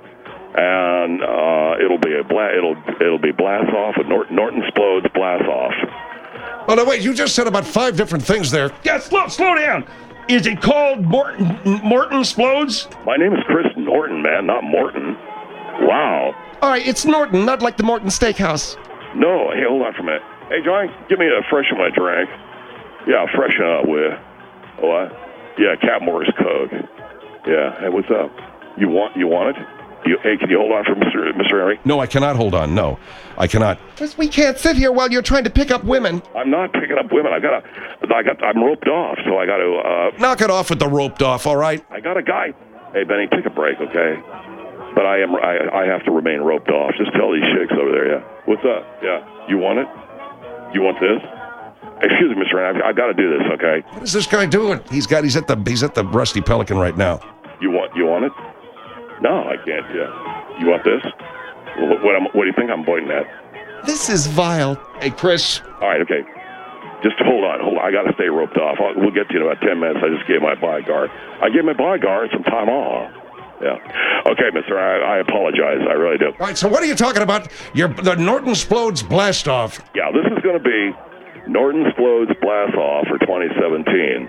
[SPEAKER 9] and uh, it'll be a bla- it'll it'll be blast off. Nort- Norton Explodes blast off.
[SPEAKER 1] Oh no, wait! You just said about five different things there.
[SPEAKER 3] Yeah, slow, slow down.
[SPEAKER 10] Is it called Morton Morton Explodes?
[SPEAKER 9] My name is Chris Norton, man, not Morton. Wow.
[SPEAKER 2] All right, it's Norton, not like the Morton Steakhouse.
[SPEAKER 9] No, hey, hold on for a minute. Hey, John, give me a freshen my drink. Yeah, freshen up with what? Yeah, Cap Morris Coke. Yeah. Hey, what's up? You want you want it? You, hey, can you hold on for Mister Mister Henry?
[SPEAKER 1] No, I cannot hold on. No, I cannot.
[SPEAKER 2] Chris, we can't sit here while you're trying to pick up women.
[SPEAKER 9] I'm not picking up women. I got to. I got. I'm roped off, so I got to. Uh,
[SPEAKER 1] Knock it off with the roped off. All right.
[SPEAKER 9] I got a guy. Hey, Benny, take a break, okay? But I am. I, I have to remain roped off. Just tell these chicks over there. Yeah. What's up? Yeah. You want it? You want this? Excuse me, Mister Henry. I've, I've got to do this, okay?
[SPEAKER 1] What is this guy doing? He's got. He's at the. He's at the Rusty Pelican right now.
[SPEAKER 9] You want? You want it? No, I can't. Yeah. You want this? What, what, I'm, what do you think I'm pointing at?
[SPEAKER 2] This is vile.
[SPEAKER 1] Hey, Chris.
[SPEAKER 9] All right, okay. Just hold on, hold on. I got to stay roped off. I'll, we'll get to you in about ten minutes. I just gave my bodyguard. I gave my bodyguard some time off. Yeah. Okay, mister, I, I apologize. I really do.
[SPEAKER 1] All right, so what are you talking about? Your, the Norton Explodes Blast Off.
[SPEAKER 9] Yeah, this is going to be Norton Explodes Blast Off for twenty seventeen.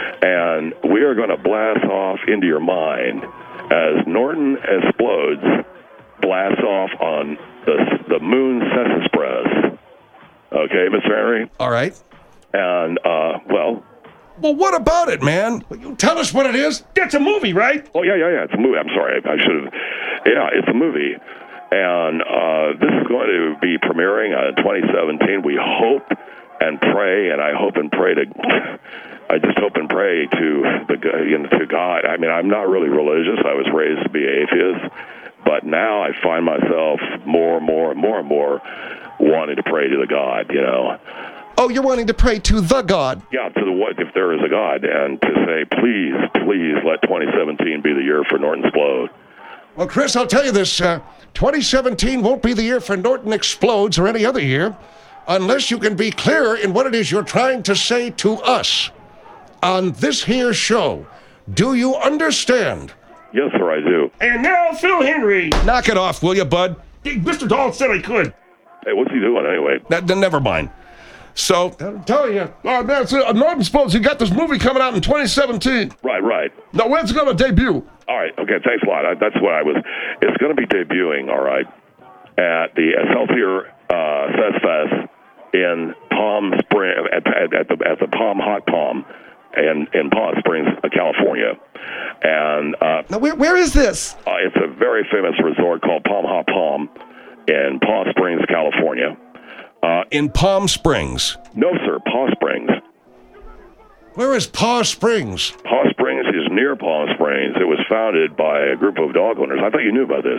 [SPEAKER 9] And we are going to blast off into your mind as Norton Explodes blasts off on the, the Moon Cess Express. Okay, Mister Henry?
[SPEAKER 1] All right.
[SPEAKER 9] And, uh, well...
[SPEAKER 1] Well, what about it, man? Will you tell us what it is?
[SPEAKER 10] It's a movie, right?
[SPEAKER 9] Oh, yeah, yeah, yeah. It's a movie. I'm sorry. I, I should have... Yeah, it's a movie. And uh, this is going to be premiering in twenty seventeen. We hope and pray, and I hope and pray to... I just hope and pray to the you know, to God. I mean, I'm not really religious. I was raised to be atheist. But now I find myself more and more and more and more wanting to pray to the God, you know.
[SPEAKER 2] Oh, you're wanting to pray to the God.
[SPEAKER 9] Yeah, to the what if there is a God, and to say, please, please let twenty seventeen be the year for Norton Explode.
[SPEAKER 1] Well, Chris, I'll tell you this. Uh, twenty seventeen won't be the year for Norton Explodes or any other year unless you can be clearer in what it is you're trying to say to us on this here show. Do you understand?
[SPEAKER 9] Yes, sir, I do.
[SPEAKER 10] And now, Phil Henry.
[SPEAKER 1] Knock it off, will you, bud?
[SPEAKER 10] Mister Dahl said I could.
[SPEAKER 9] Hey, what's he doing anyway?
[SPEAKER 1] That, then never mind. So,
[SPEAKER 10] I'm telling you, uh, that's uh, Norton Explodes. You got this movie coming out in twenty seventeen.
[SPEAKER 9] Right, right.
[SPEAKER 10] Now, when's it going to debut?
[SPEAKER 9] All right, okay, thanks a lot. I, that's what I was. It's going to be debuting, all right, at the Excelsior uh, Fest Fest in Palm Springs, at, at, at, the, at the Palm Hot Palm in, in Palm Springs, California. And uh,
[SPEAKER 2] now, where, where is this?
[SPEAKER 9] Uh, it's a very famous resort called Palm Hot Palm in Palm Springs, California.
[SPEAKER 1] Uh, in Palm Springs?
[SPEAKER 9] No, sir, Palm Springs.
[SPEAKER 1] Where is Palm Springs?
[SPEAKER 9] Palm Springs is near Palm Springs. It was founded by a group of dog owners. I thought you knew about this.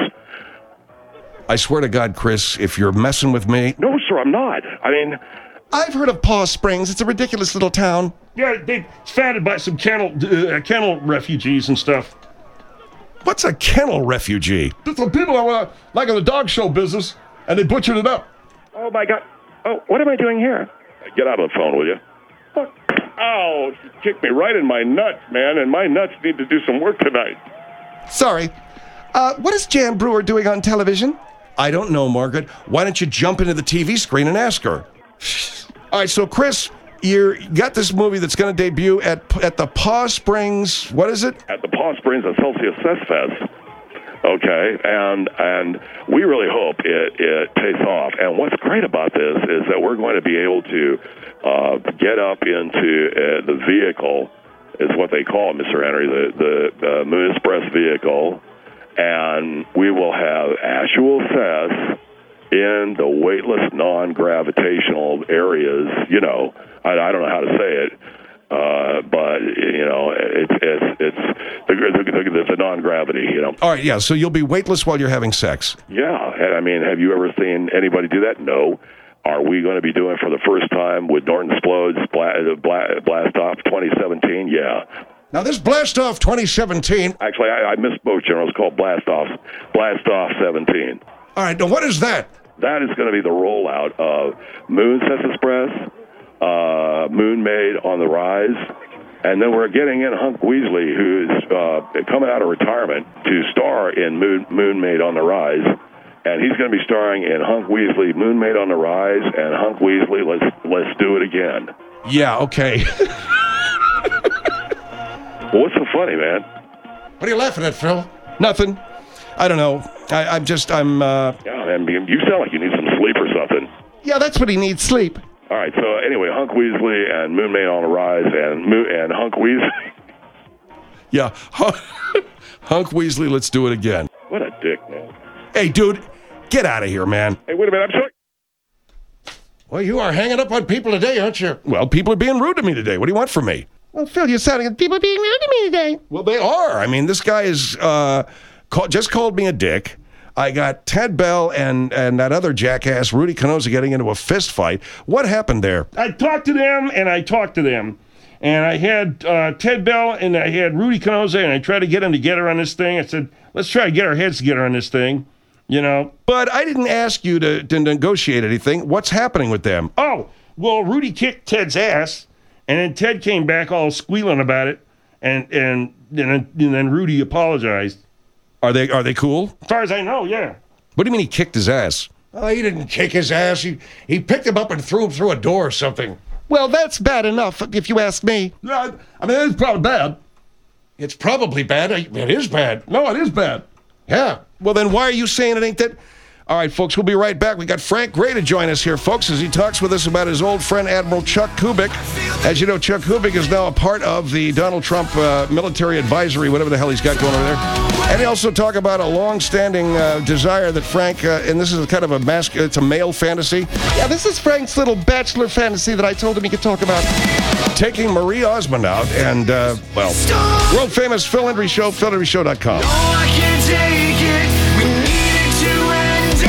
[SPEAKER 1] I swear to God, Chris, if you're messing with me...
[SPEAKER 9] No, sir, I'm not. I mean...
[SPEAKER 2] I've heard of Palm Springs. It's a ridiculous little town.
[SPEAKER 10] Yeah, they founded by some kennel, uh, kennel refugees and stuff.
[SPEAKER 1] What's a kennel refugee?
[SPEAKER 10] Just some people who are like in the dog show business, and they butchered it up.
[SPEAKER 9] Oh, my God. Oh, what am I doing here? Get out of the phone, will you? Oh, ow, she kicked me right in my nuts, man, and my nuts need to do some work tonight.
[SPEAKER 2] Sorry. Uh, what is Jan Brewer doing on television?
[SPEAKER 1] I don't know, Margaret. Why don't you jump into the T V screen and ask her? All right, so, Chris, you got this movie that's going to debut at at the Palm Springs, what is it?
[SPEAKER 9] At the Palm Springs Excelsior Fest Fest. Okay, and and we really hope it, it takes off. And what's great about this is that we're going to be able to uh, get up into uh, the vehicle, is what they call it, Mister Henry, the, the uh, Moon Express vehicle, and we will have actual cess in the weightless, non-gravitational areas. You know, I, I don't know how to say it. Uh, but, you know, it's it's it's the, the, the, the non-gravity, you know.
[SPEAKER 1] All right, yeah, so you'll be weightless while you're having sex.
[SPEAKER 9] Yeah, and I mean, have you ever seen anybody do that? No. Are we going to be doing it for the first time with Norton Explodes Blast, Blast Off twenty seventeen? Yeah.
[SPEAKER 1] Now, this Blast Off twenty seventeen...
[SPEAKER 9] Actually, I, I misspoke, General. It's called Blast Off, Blast Off seventeen.
[SPEAKER 1] All right, now what is that?
[SPEAKER 9] That is going to be the rollout of Moon Cess Express, Uh, Moon Maid on the Rise, and then we're getting in Hunk Weasley, who's uh, coming out of retirement to star in Moon, Moon Maid on the Rise, and he's going to be starring in Hunk Weasley, Moon Maid on the Rise, and Hunk Weasley, let's let's do it again.
[SPEAKER 1] Yeah, okay.
[SPEAKER 9] Well, what's so funny, man?
[SPEAKER 1] What are you laughing at, Phil?
[SPEAKER 10] Nothing. I don't know. I, I'm just, I'm, uh...
[SPEAKER 9] Yeah, man, you sound like you need some sleep or something.
[SPEAKER 2] Yeah, that's what he needs, sleep.
[SPEAKER 9] All right, so anyway, Hunk Weasley and Moon Man on the rise and Mo- and Hunk Weasley.
[SPEAKER 10] Yeah, Hunk Weasley, let's do it again.
[SPEAKER 9] What a dick, man.
[SPEAKER 10] Hey, dude, get out of here, man.
[SPEAKER 9] Hey, wait a minute, I'm sorry.
[SPEAKER 1] Well, you are hanging up on people today, aren't you?
[SPEAKER 10] Well, people are being rude to me today. What do you want from me?
[SPEAKER 2] Well, Phil, you're sounding like people being rude to me today.
[SPEAKER 10] Well, they are. I mean, this guy is uh, call, just called me a dick. I got Ted Bell and, and that other jackass, Rudy Canosa, getting into a fist fight. What happened there?
[SPEAKER 11] I talked to them, and I talked to them. And I had uh, Ted Bell, and I had Rudy Canosa, and I tried to get them together on this thing. I said, let's try to get our heads together on this thing, you know.
[SPEAKER 10] But I didn't ask you to, to negotiate anything. What's happening with them?
[SPEAKER 11] Oh, well, Rudy kicked Ted's ass, and then Ted came back all squealing about it, and and, and, then, and then Rudy apologized.
[SPEAKER 10] Are they are they cool?
[SPEAKER 11] As far as I know, yeah.
[SPEAKER 10] What do you mean he kicked his ass?
[SPEAKER 1] Oh, he didn't kick his ass. He, he picked him up and threw him through a door or something.
[SPEAKER 2] Well, that's bad enough, if you ask me.
[SPEAKER 11] Yeah, I mean, it's probably bad.
[SPEAKER 1] It's probably bad. It is bad.
[SPEAKER 11] No, it is bad.
[SPEAKER 1] Yeah.
[SPEAKER 10] Well, then why are you saying it ain't that? All right, folks, we'll be right back. We got Frank Gray to join us here, folks, as he talks with us about his old friend, Admiral Chuck Kubik. As you know, Chuck Kubik is now a part of the Donald Trump uh, military advisory, whatever the hell he's got going over there. And he also talk about a long-standing uh, desire that Frank, uh, and this is kind of a mask, it's a male fantasy.
[SPEAKER 2] Yeah, this is Frank's little bachelor fantasy that I told him he could talk about.
[SPEAKER 10] Taking Marie Osmond out and, uh, well, world-famous Phil Hendry Show, phil hendry show dot com.
[SPEAKER 12] No, I can't take it. We need it to end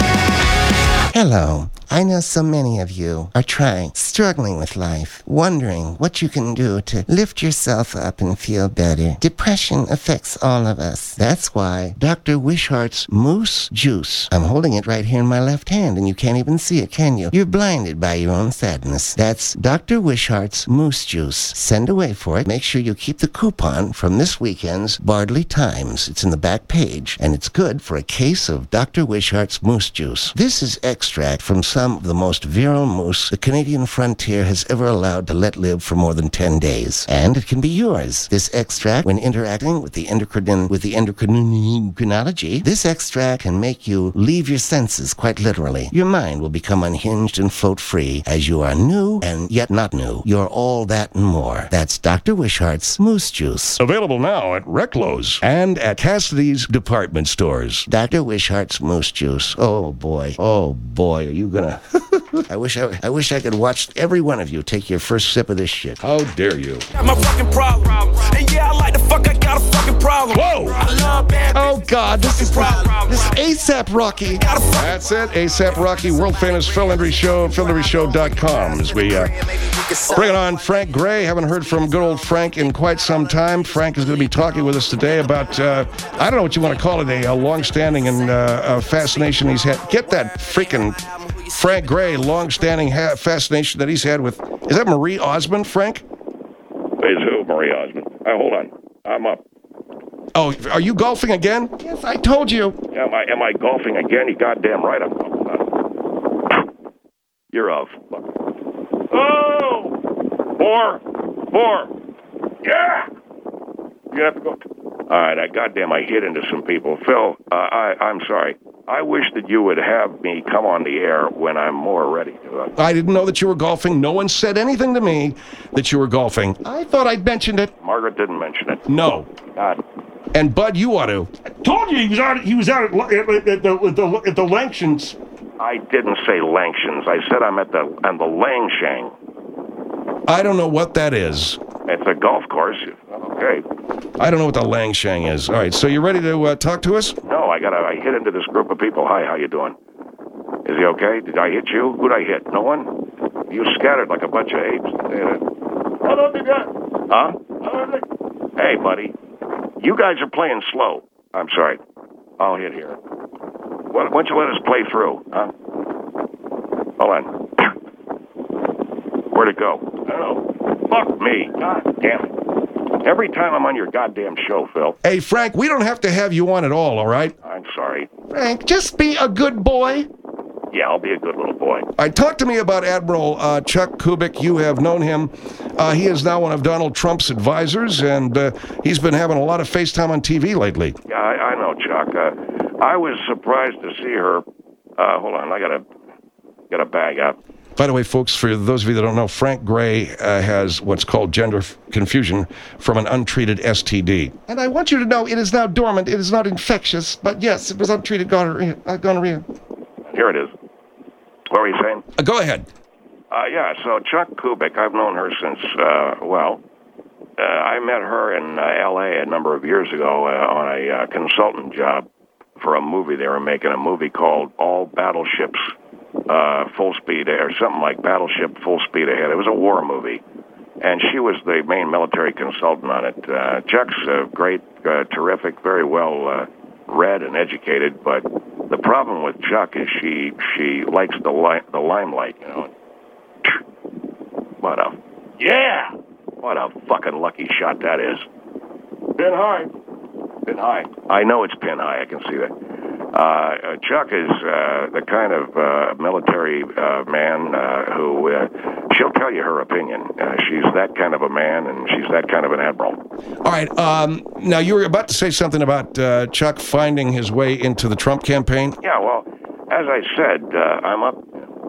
[SPEAKER 12] it.
[SPEAKER 5] Hello. I know so many of you are trying, struggling with life, wondering what you can do to lift yourself up and feel better. Depression affects all of us. That's why Doctor Wishart's Moose Juice. I'm holding it right here in my left hand, and you can't even see it, can you? You're blinded by your own sadness. That's Doctor Wishart's Moose Juice. Send away for it. Make sure you keep the coupon from this weekend's Bardley Times. It's in the back page, and it's good for a case of Doctor Wishart's Moose Juice. This is extract from some of the most virile moose the Canadian frontier has ever allowed to let live for more than ten days. And it can be yours. This extract, when interacting with the endocrine, with the endocrinology, this extract can make you leave your senses quite literally. Your mind will become unhinged and float free as you are new and yet not new. You're all that and more. That's Doctor Wishart's Moose Juice.
[SPEAKER 10] Available now at Reclo's and at Cassidy's department stores.
[SPEAKER 5] Doctor Wishart's Moose Juice. Oh boy. Oh boy, are you gonna... I wish I, I wish I could watch every one of you take your first sip of this shit.
[SPEAKER 10] How dare you?
[SPEAKER 12] My fucking problem. And yeah, I like the fuck, I got a fucking problem.
[SPEAKER 10] Whoa!
[SPEAKER 12] I love bad
[SPEAKER 2] Oh, God, this is this ASAP Rocky.
[SPEAKER 10] That's it. ASAP Rocky, world famous Phil Hendry Show, phil hendry show dot com. As we uh, bring it on Frank Gray. Haven't heard from good old Frank in quite some time. Frank is going to be talking with us today about, uh, I don't know what you want to call it, a, a long-standing and uh, a fascination he's had. Get that freaking Frank Gray, long-standing ha- fascination that he's had with, is that Marie Osmond, Frank?
[SPEAKER 9] Is who, Marie Osmond? Uh, hold on. I'm up.
[SPEAKER 10] Oh, are you golfing again?
[SPEAKER 2] Yes, I told you.
[SPEAKER 9] Am I, am I golfing again? You goddamn right I'm golfing. You're off. Oh! Four! Four! Yeah! You have to go. All right, I goddamn, I hit into some people. Phil, uh, I, I'm sorry. I wish that you would have me come on the air when I'm more ready to. Uh,
[SPEAKER 10] I didn't know that you were golfing. No one said anything to me that you were golfing.
[SPEAKER 2] I thought I'd mentioned it.
[SPEAKER 9] Margaret didn't mention it.
[SPEAKER 10] No.
[SPEAKER 9] God.
[SPEAKER 10] And Bud, you ought to.
[SPEAKER 11] I told you he was out. He was out at, at, at the at the at the Langshan's.
[SPEAKER 9] I didn't say Langshan's. I said I'm at the on the Langshang.
[SPEAKER 10] I don't know what that is.
[SPEAKER 9] It's a golf course. Okay.
[SPEAKER 10] I don't know what the Langshang is. All right, so you ready to uh, talk to us?
[SPEAKER 9] No, I got to. I hit into this group of people. Hi, how you doing? Is he okay? Did I hit you? Who'd I hit? No one? You scattered like a bunch of apes. Huh? Hey, buddy. You guys are playing slow. I'm sorry. I'll hit here. Why don't you let us play through, huh? Hold on. Where'd it go? I don't know. Fuck me. God damn it. Every time I'm on your goddamn show, Phil.
[SPEAKER 10] Hey, Frank, we don't have to have you on at all, all right?
[SPEAKER 9] I'm sorry.
[SPEAKER 2] Frank, just be a good boy.
[SPEAKER 4] Yeah, I'll be a good little boy.
[SPEAKER 10] All right, talk to me about Admiral uh, Chuck Kubik. You have known him. Uh, he is now one of Donald Trump's advisors, and uh, he's been having a lot of FaceTime on T V lately.
[SPEAKER 4] Yeah, I, I know, Chuck. Uh, I was surprised to see her. Uh, hold on, I gotta get a bag up.
[SPEAKER 10] By the way, folks, for those of you that don't know, Frank Gray uh, has what's called gender f- confusion from an untreated S T D.
[SPEAKER 2] And I want you to know it is now dormant. It is not infectious, but yes, it was untreated gonorrhea. Uh, gonorrhea.
[SPEAKER 4] Here it is. What were you saying?
[SPEAKER 10] Uh, go ahead.
[SPEAKER 4] Uh, yeah, so Chuck Kubik, I've known her since, uh, well, uh, I met her in uh, L A a number of years ago uh, on a uh, consultant job for a movie. They were making a movie called All Battleships uh, Full Speed, or something like Battleship Full Speed Ahead. It was a war movie, and she was the main military consultant on it. Uh, Chuck's uh, great, uh, terrific, very well uh, read and educated, but the problem with Chuck is she she likes the li- the limelight, you know. What a yeah! What a fucking lucky shot that is. Pin high. Pin high. I know it's pin high. I can see that. Uh, uh, Chuck is uh, the kind of uh, military uh, man uh, who uh, she'll tell you her opinion. Uh, she's that kind of a man, and she's that kind of an admiral.
[SPEAKER 10] All right. Um, now, you were about to say something about uh, Chuck finding his way into the Trump campaign.
[SPEAKER 4] Yeah, well, as I said, uh, I'm up.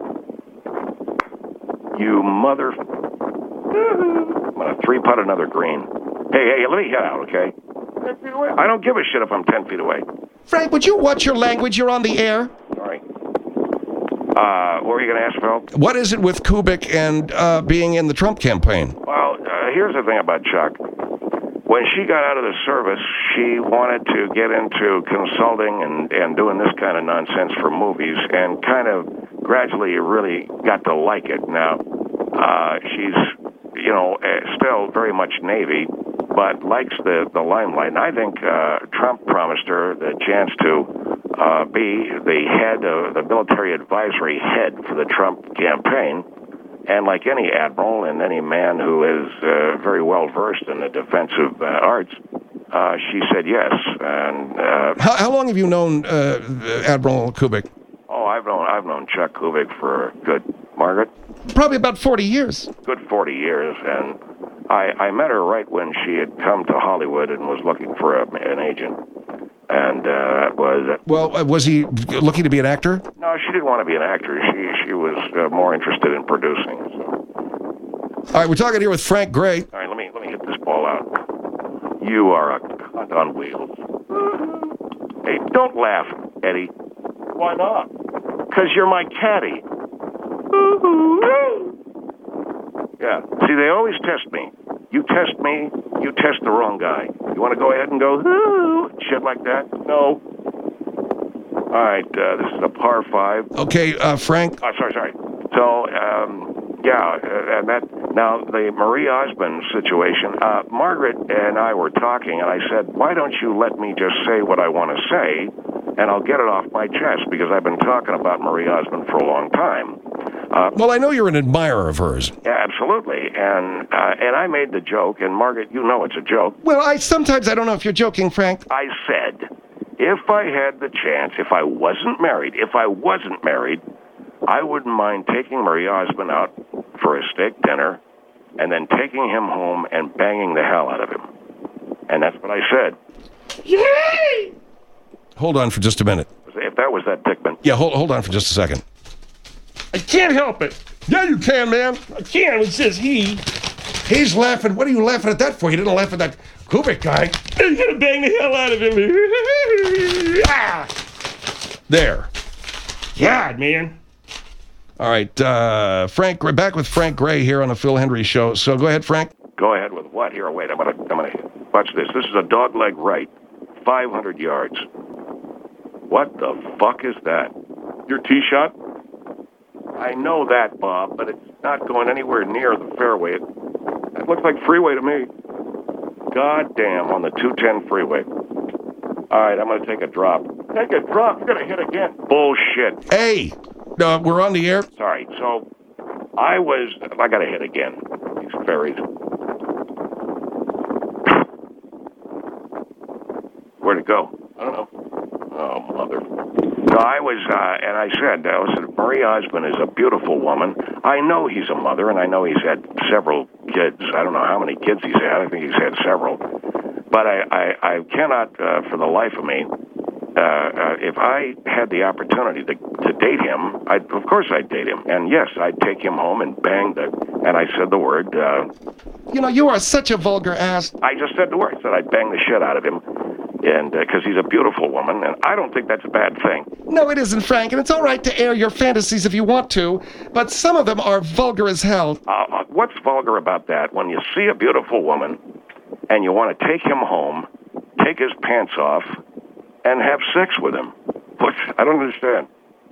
[SPEAKER 4] You mother... I'm going to three-putt another green. Hey, hey, let me head out, okay? Ten feet away. I don't give a shit if I'm ten feet away.
[SPEAKER 2] Frank, would you watch your language? You're on the air.
[SPEAKER 4] Sorry. Uh, what were you going to ask, Phil?
[SPEAKER 10] What is it with Kubik and uh, being in the Trump campaign?
[SPEAKER 4] Well, uh, here's the thing about Chuck. When she got out of the service, she wanted to get into consulting and, and doing this kind of nonsense for movies, and kind of gradually really got to like it. Now, uh, she's, you know, uh, still very much Navy, but likes the, the limelight. And I think uh, Trump promised her the chance to uh, be the head of the military advisory head for the Trump campaign. And like any admiral and any man who is uh, very well versed in the defensive uh, arts, uh, she said yes. And uh,
[SPEAKER 10] how, how long have you known uh, Admiral Kubik?
[SPEAKER 4] Oh, I've known I've known Chuck Kubik for good, Margaret.
[SPEAKER 2] Probably about forty years.
[SPEAKER 4] Good forty years, and I I met her right when she had come to Hollywood and was looking for a, an agent. And uh, was
[SPEAKER 10] well, uh, was he looking to be an actor?
[SPEAKER 4] No, she didn't want to be an actor. She she was uh, more interested in producing. So.
[SPEAKER 10] All right, we're talking here with Frank Gray.
[SPEAKER 4] All right, let me let me hit this ball out. You are a cunt on wheels. Hey, don't laugh, Eddie. Why not? Because you're my caddy. Yeah. See, they always test me. You test me, you test the wrong guy. You want to go ahead and go, ooh, shit like that? No. All right, uh, this is a par five.
[SPEAKER 10] Okay, uh, Frank.
[SPEAKER 4] Oh, sorry, sorry. So, um, yeah, uh, and that, now the Marie Osmond situation, uh, Margaret and I were talking, and I said, why don't you let me just say what I want to say, and I'll get it off my chest, because I've been talking about Marie Osmond for a long time. Uh,
[SPEAKER 10] well, I know you're an admirer of hers.
[SPEAKER 4] Yeah, absolutely, and uh, and I made the joke, and Margaret, you know it's a joke.
[SPEAKER 2] Well, I sometimes I don't know if you're joking, Frank.
[SPEAKER 4] I said, if I had the chance, if I wasn't married, if I wasn't married, I wouldn't mind taking Marie Osmond out for a steak dinner, and then taking him home and banging the hell out of him. And that's what I said.
[SPEAKER 2] Yay!
[SPEAKER 10] Hold on for just a minute.
[SPEAKER 4] If that was that Dickman.
[SPEAKER 10] Yeah, hold hold on for just a second.
[SPEAKER 11] I can't help it.
[SPEAKER 10] Yeah, you can, man.
[SPEAKER 11] I can't. It says he.
[SPEAKER 1] He's laughing. What are you laughing at that for? You didn't laugh at that Kubik guy.
[SPEAKER 11] I'm gonna bang the hell out of him.
[SPEAKER 10] Ah! There.
[SPEAKER 11] God, man.
[SPEAKER 10] All right, uh, Frank, back with Frank Gray here on the Phil Hendrie Show. So go ahead, Frank.
[SPEAKER 4] Go ahead with what? Here, wait. I'm gonna, I'm gonna watch this. This is a dogleg right, five hundred yards. What the fuck is that? Your tee shot? I know that, Bob, but it's not going anywhere near the fairway. It, it looks like freeway to me. God damn, on the two ten freeway. All right, I'm going to take a drop. Take a drop? You're going to hit again. Bullshit.
[SPEAKER 10] Hey, uh, we're on the air.
[SPEAKER 4] Sorry, so I was... I got to hit again. These fairies. Where'd it go? I don't know. Oh, mother... So I was, uh, and I said, I said, Marie Osmond is a beautiful woman. I know he's a mother, and I know he's had several kids. I don't know how many kids he's had. I think he's had several. But I, I, I cannot, uh, for the life of me, uh, uh, if I had the opportunity to, to date him, I'd, of course I'd date him. And yes, I'd take him home and bang the, and I said the word. Uh,
[SPEAKER 2] You know, you are such a vulgar ass.
[SPEAKER 4] I just said the word. I said I'd bang the shit out of him. And because uh, he's a beautiful woman, and I don't think that's a bad thing.
[SPEAKER 2] No, it isn't, Frank, and it's all right to air your fantasies if you want to, but some of them are vulgar as hell.
[SPEAKER 4] Uh, uh, what's vulgar about that? When you see a beautiful woman and you want to take him home, take his pants off, and have sex with him. What? I don't understand.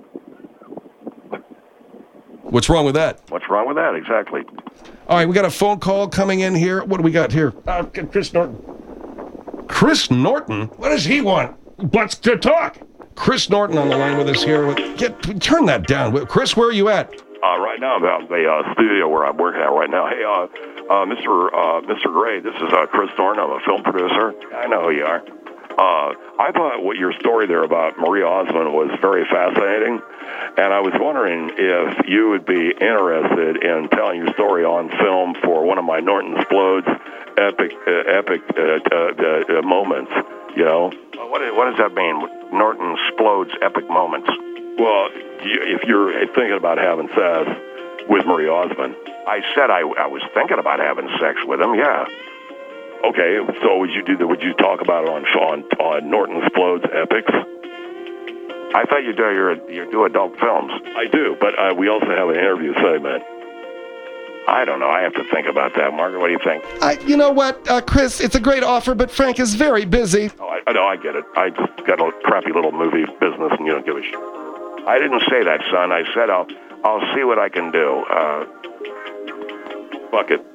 [SPEAKER 10] What's wrong with that?
[SPEAKER 4] What's wrong with that, exactly?
[SPEAKER 10] All right, we got a phone call coming in here. What do we got here?
[SPEAKER 11] Uh, Chris Norton.
[SPEAKER 10] Chris Norton?
[SPEAKER 1] What does he want?
[SPEAKER 11] Let's to talk.
[SPEAKER 10] Chris Norton on the line with us here. Get, turn that down. Chris, where are you at?
[SPEAKER 9] Uh, right now, I'm at the uh, studio where I'm working at right now. Hey, uh, uh, Mister Uh, Mister Gray, this is uh, Chris Norton. I'm a film producer.
[SPEAKER 4] I know who you are.
[SPEAKER 9] Uh, I thought what your story there about Marie Osmond was very fascinating, and I was wondering if you would be interested in telling your story on film for one of my Norton Explodes epic, uh, epic uh, uh, uh, moments. You know,
[SPEAKER 4] Well, what, what does that mean? Norton Explodes epic moments.
[SPEAKER 9] well, you, if you're thinking about having sex with Marie Osmond,
[SPEAKER 4] I said I, I was thinking about having sex with him. Yeah.
[SPEAKER 9] okay. So would you do the, Would you talk about it on on, on Norton Explodes epics?
[SPEAKER 4] I thought you do your you do adult films.
[SPEAKER 9] I do, but uh, we also have an interview segment.
[SPEAKER 4] I don't know. I have to think about that. Margaret, what do you think?
[SPEAKER 2] I, you know what, uh, Chris, it's a great offer, but Frank is very busy.
[SPEAKER 9] Oh, I, I know, I get it. I just got a crappy little movie business, and you don't give a shit.
[SPEAKER 4] I didn't say that, son. I said I'll I'll see what I can do. Uh,
[SPEAKER 9] Fuck it.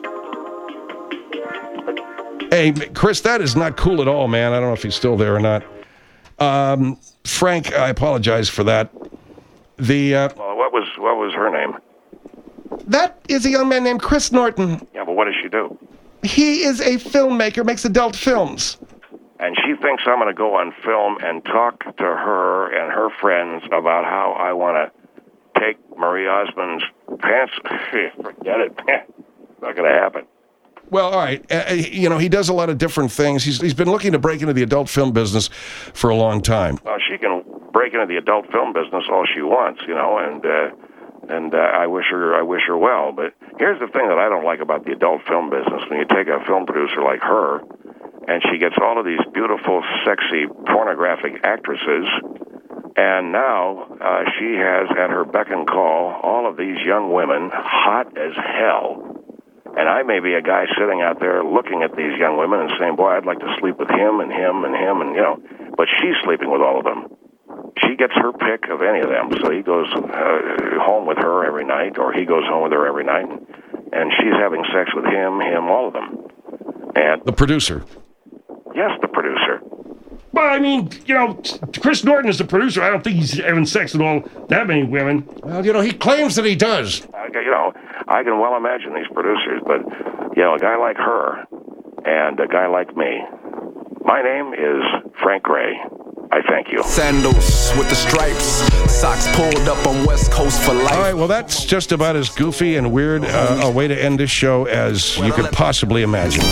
[SPEAKER 10] Hey, Chris, that is not cool at all, man. I don't know if he's still there or not. Um, Frank, I apologize for that. The uh,
[SPEAKER 4] well, what was what was her name?
[SPEAKER 2] That is a young man named Chris Norton.
[SPEAKER 4] Yeah, but what does she do?
[SPEAKER 2] He is a filmmaker, makes adult films.
[SPEAKER 4] And she thinks I'm going to go on film and talk to her and her friends about how I want to take Marie Osmond's pants. Forget it, man. Not going to happen.
[SPEAKER 10] Well, all right. Uh, you know, he does a lot of different things. He's He's been looking to break into the adult film business for a long time.
[SPEAKER 4] Well, she can break into the adult film business all she wants, you know, and uh, and uh, I wish her I wish her well. But here's the thing that I don't like about the adult film business: when you take a film producer like her, and she gets all of these beautiful, sexy, pornographic actresses, and now uh, she has at her beck and call all of these young women, hot as hell. And I may be a guy sitting out there looking at these young women and saying, boy, I'd like to sleep with him and him and him and, you know, but she's sleeping with all of them. She gets her pick of any of them, so he goes uh, home with her every night, or he goes home with her every night, and she's having sex with him, him, all of them. And
[SPEAKER 10] the producer.
[SPEAKER 4] Yes, the producer.
[SPEAKER 11] Well, I mean, you know, Chris Norton is the producer. I don't think he's having sex with all that many women.
[SPEAKER 1] Well, you know, he claims that he does.
[SPEAKER 4] I, you know, I can well imagine these producers, but, you know, a guy like her and a guy like me. My name is Frank Gray. I thank you.
[SPEAKER 7] Sandals with the stripes, socks pulled up on West Coast for life.
[SPEAKER 10] All right, well, that's just about as goofy and weird uh, a way to end this show as you could possibly imagine.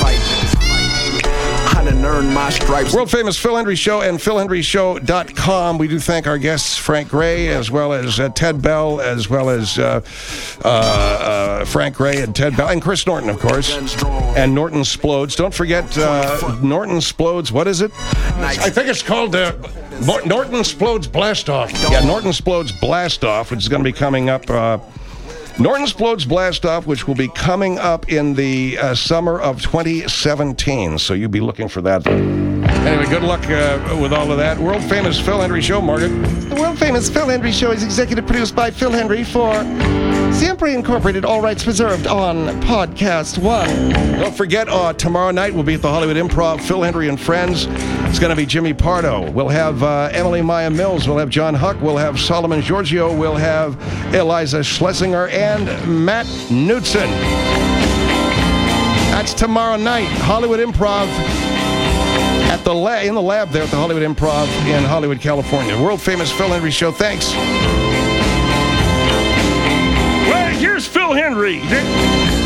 [SPEAKER 7] Earn my stripes.
[SPEAKER 10] World famous Phil Hendrie Show and phil hendrie show dot com. We do thank our guests Frank Gray, as well as uh, Ted Bell, as well as uh, uh, uh, Frank Gray and Ted Bell, and Chris Norton, of course, and Norton Explodes. Don't forget uh, Norton Explodes. What is it?
[SPEAKER 1] I think it's called uh, Norton Explodes Blast Off.
[SPEAKER 10] Yeah, Norton Explodes Blast Off, which is going to be coming up. Uh, Norton Explodes Blast Off, which will be coming up in the uh, summer of twenty seventeen. So you'll be looking for that. Anyway, good luck uh, with all of that. World famous Phil Hendrie Show, Margaret.
[SPEAKER 2] The world famous Phil Hendrie Show is executive produced by Phil Hendrie for Siempre Incorporated, all rights reserved on Podcast One.
[SPEAKER 10] Don't forget, uh, tomorrow night we'll be at the Hollywood Improv, Phil Hendrie and Friends. It's going to be Jimmy Pardo. We'll have uh, Emily Maya Mills. We'll have John Huck. We'll have Solomon Giorgio. We'll have Eliza Schlesinger and Matt Knudsen. That's tomorrow night, Hollywood Improv. at the la- in the lab there at the Hollywood Improv in Hollywood, California. World famous Phil Henry Show. Thanks.
[SPEAKER 11] Well, here's Phil Henry.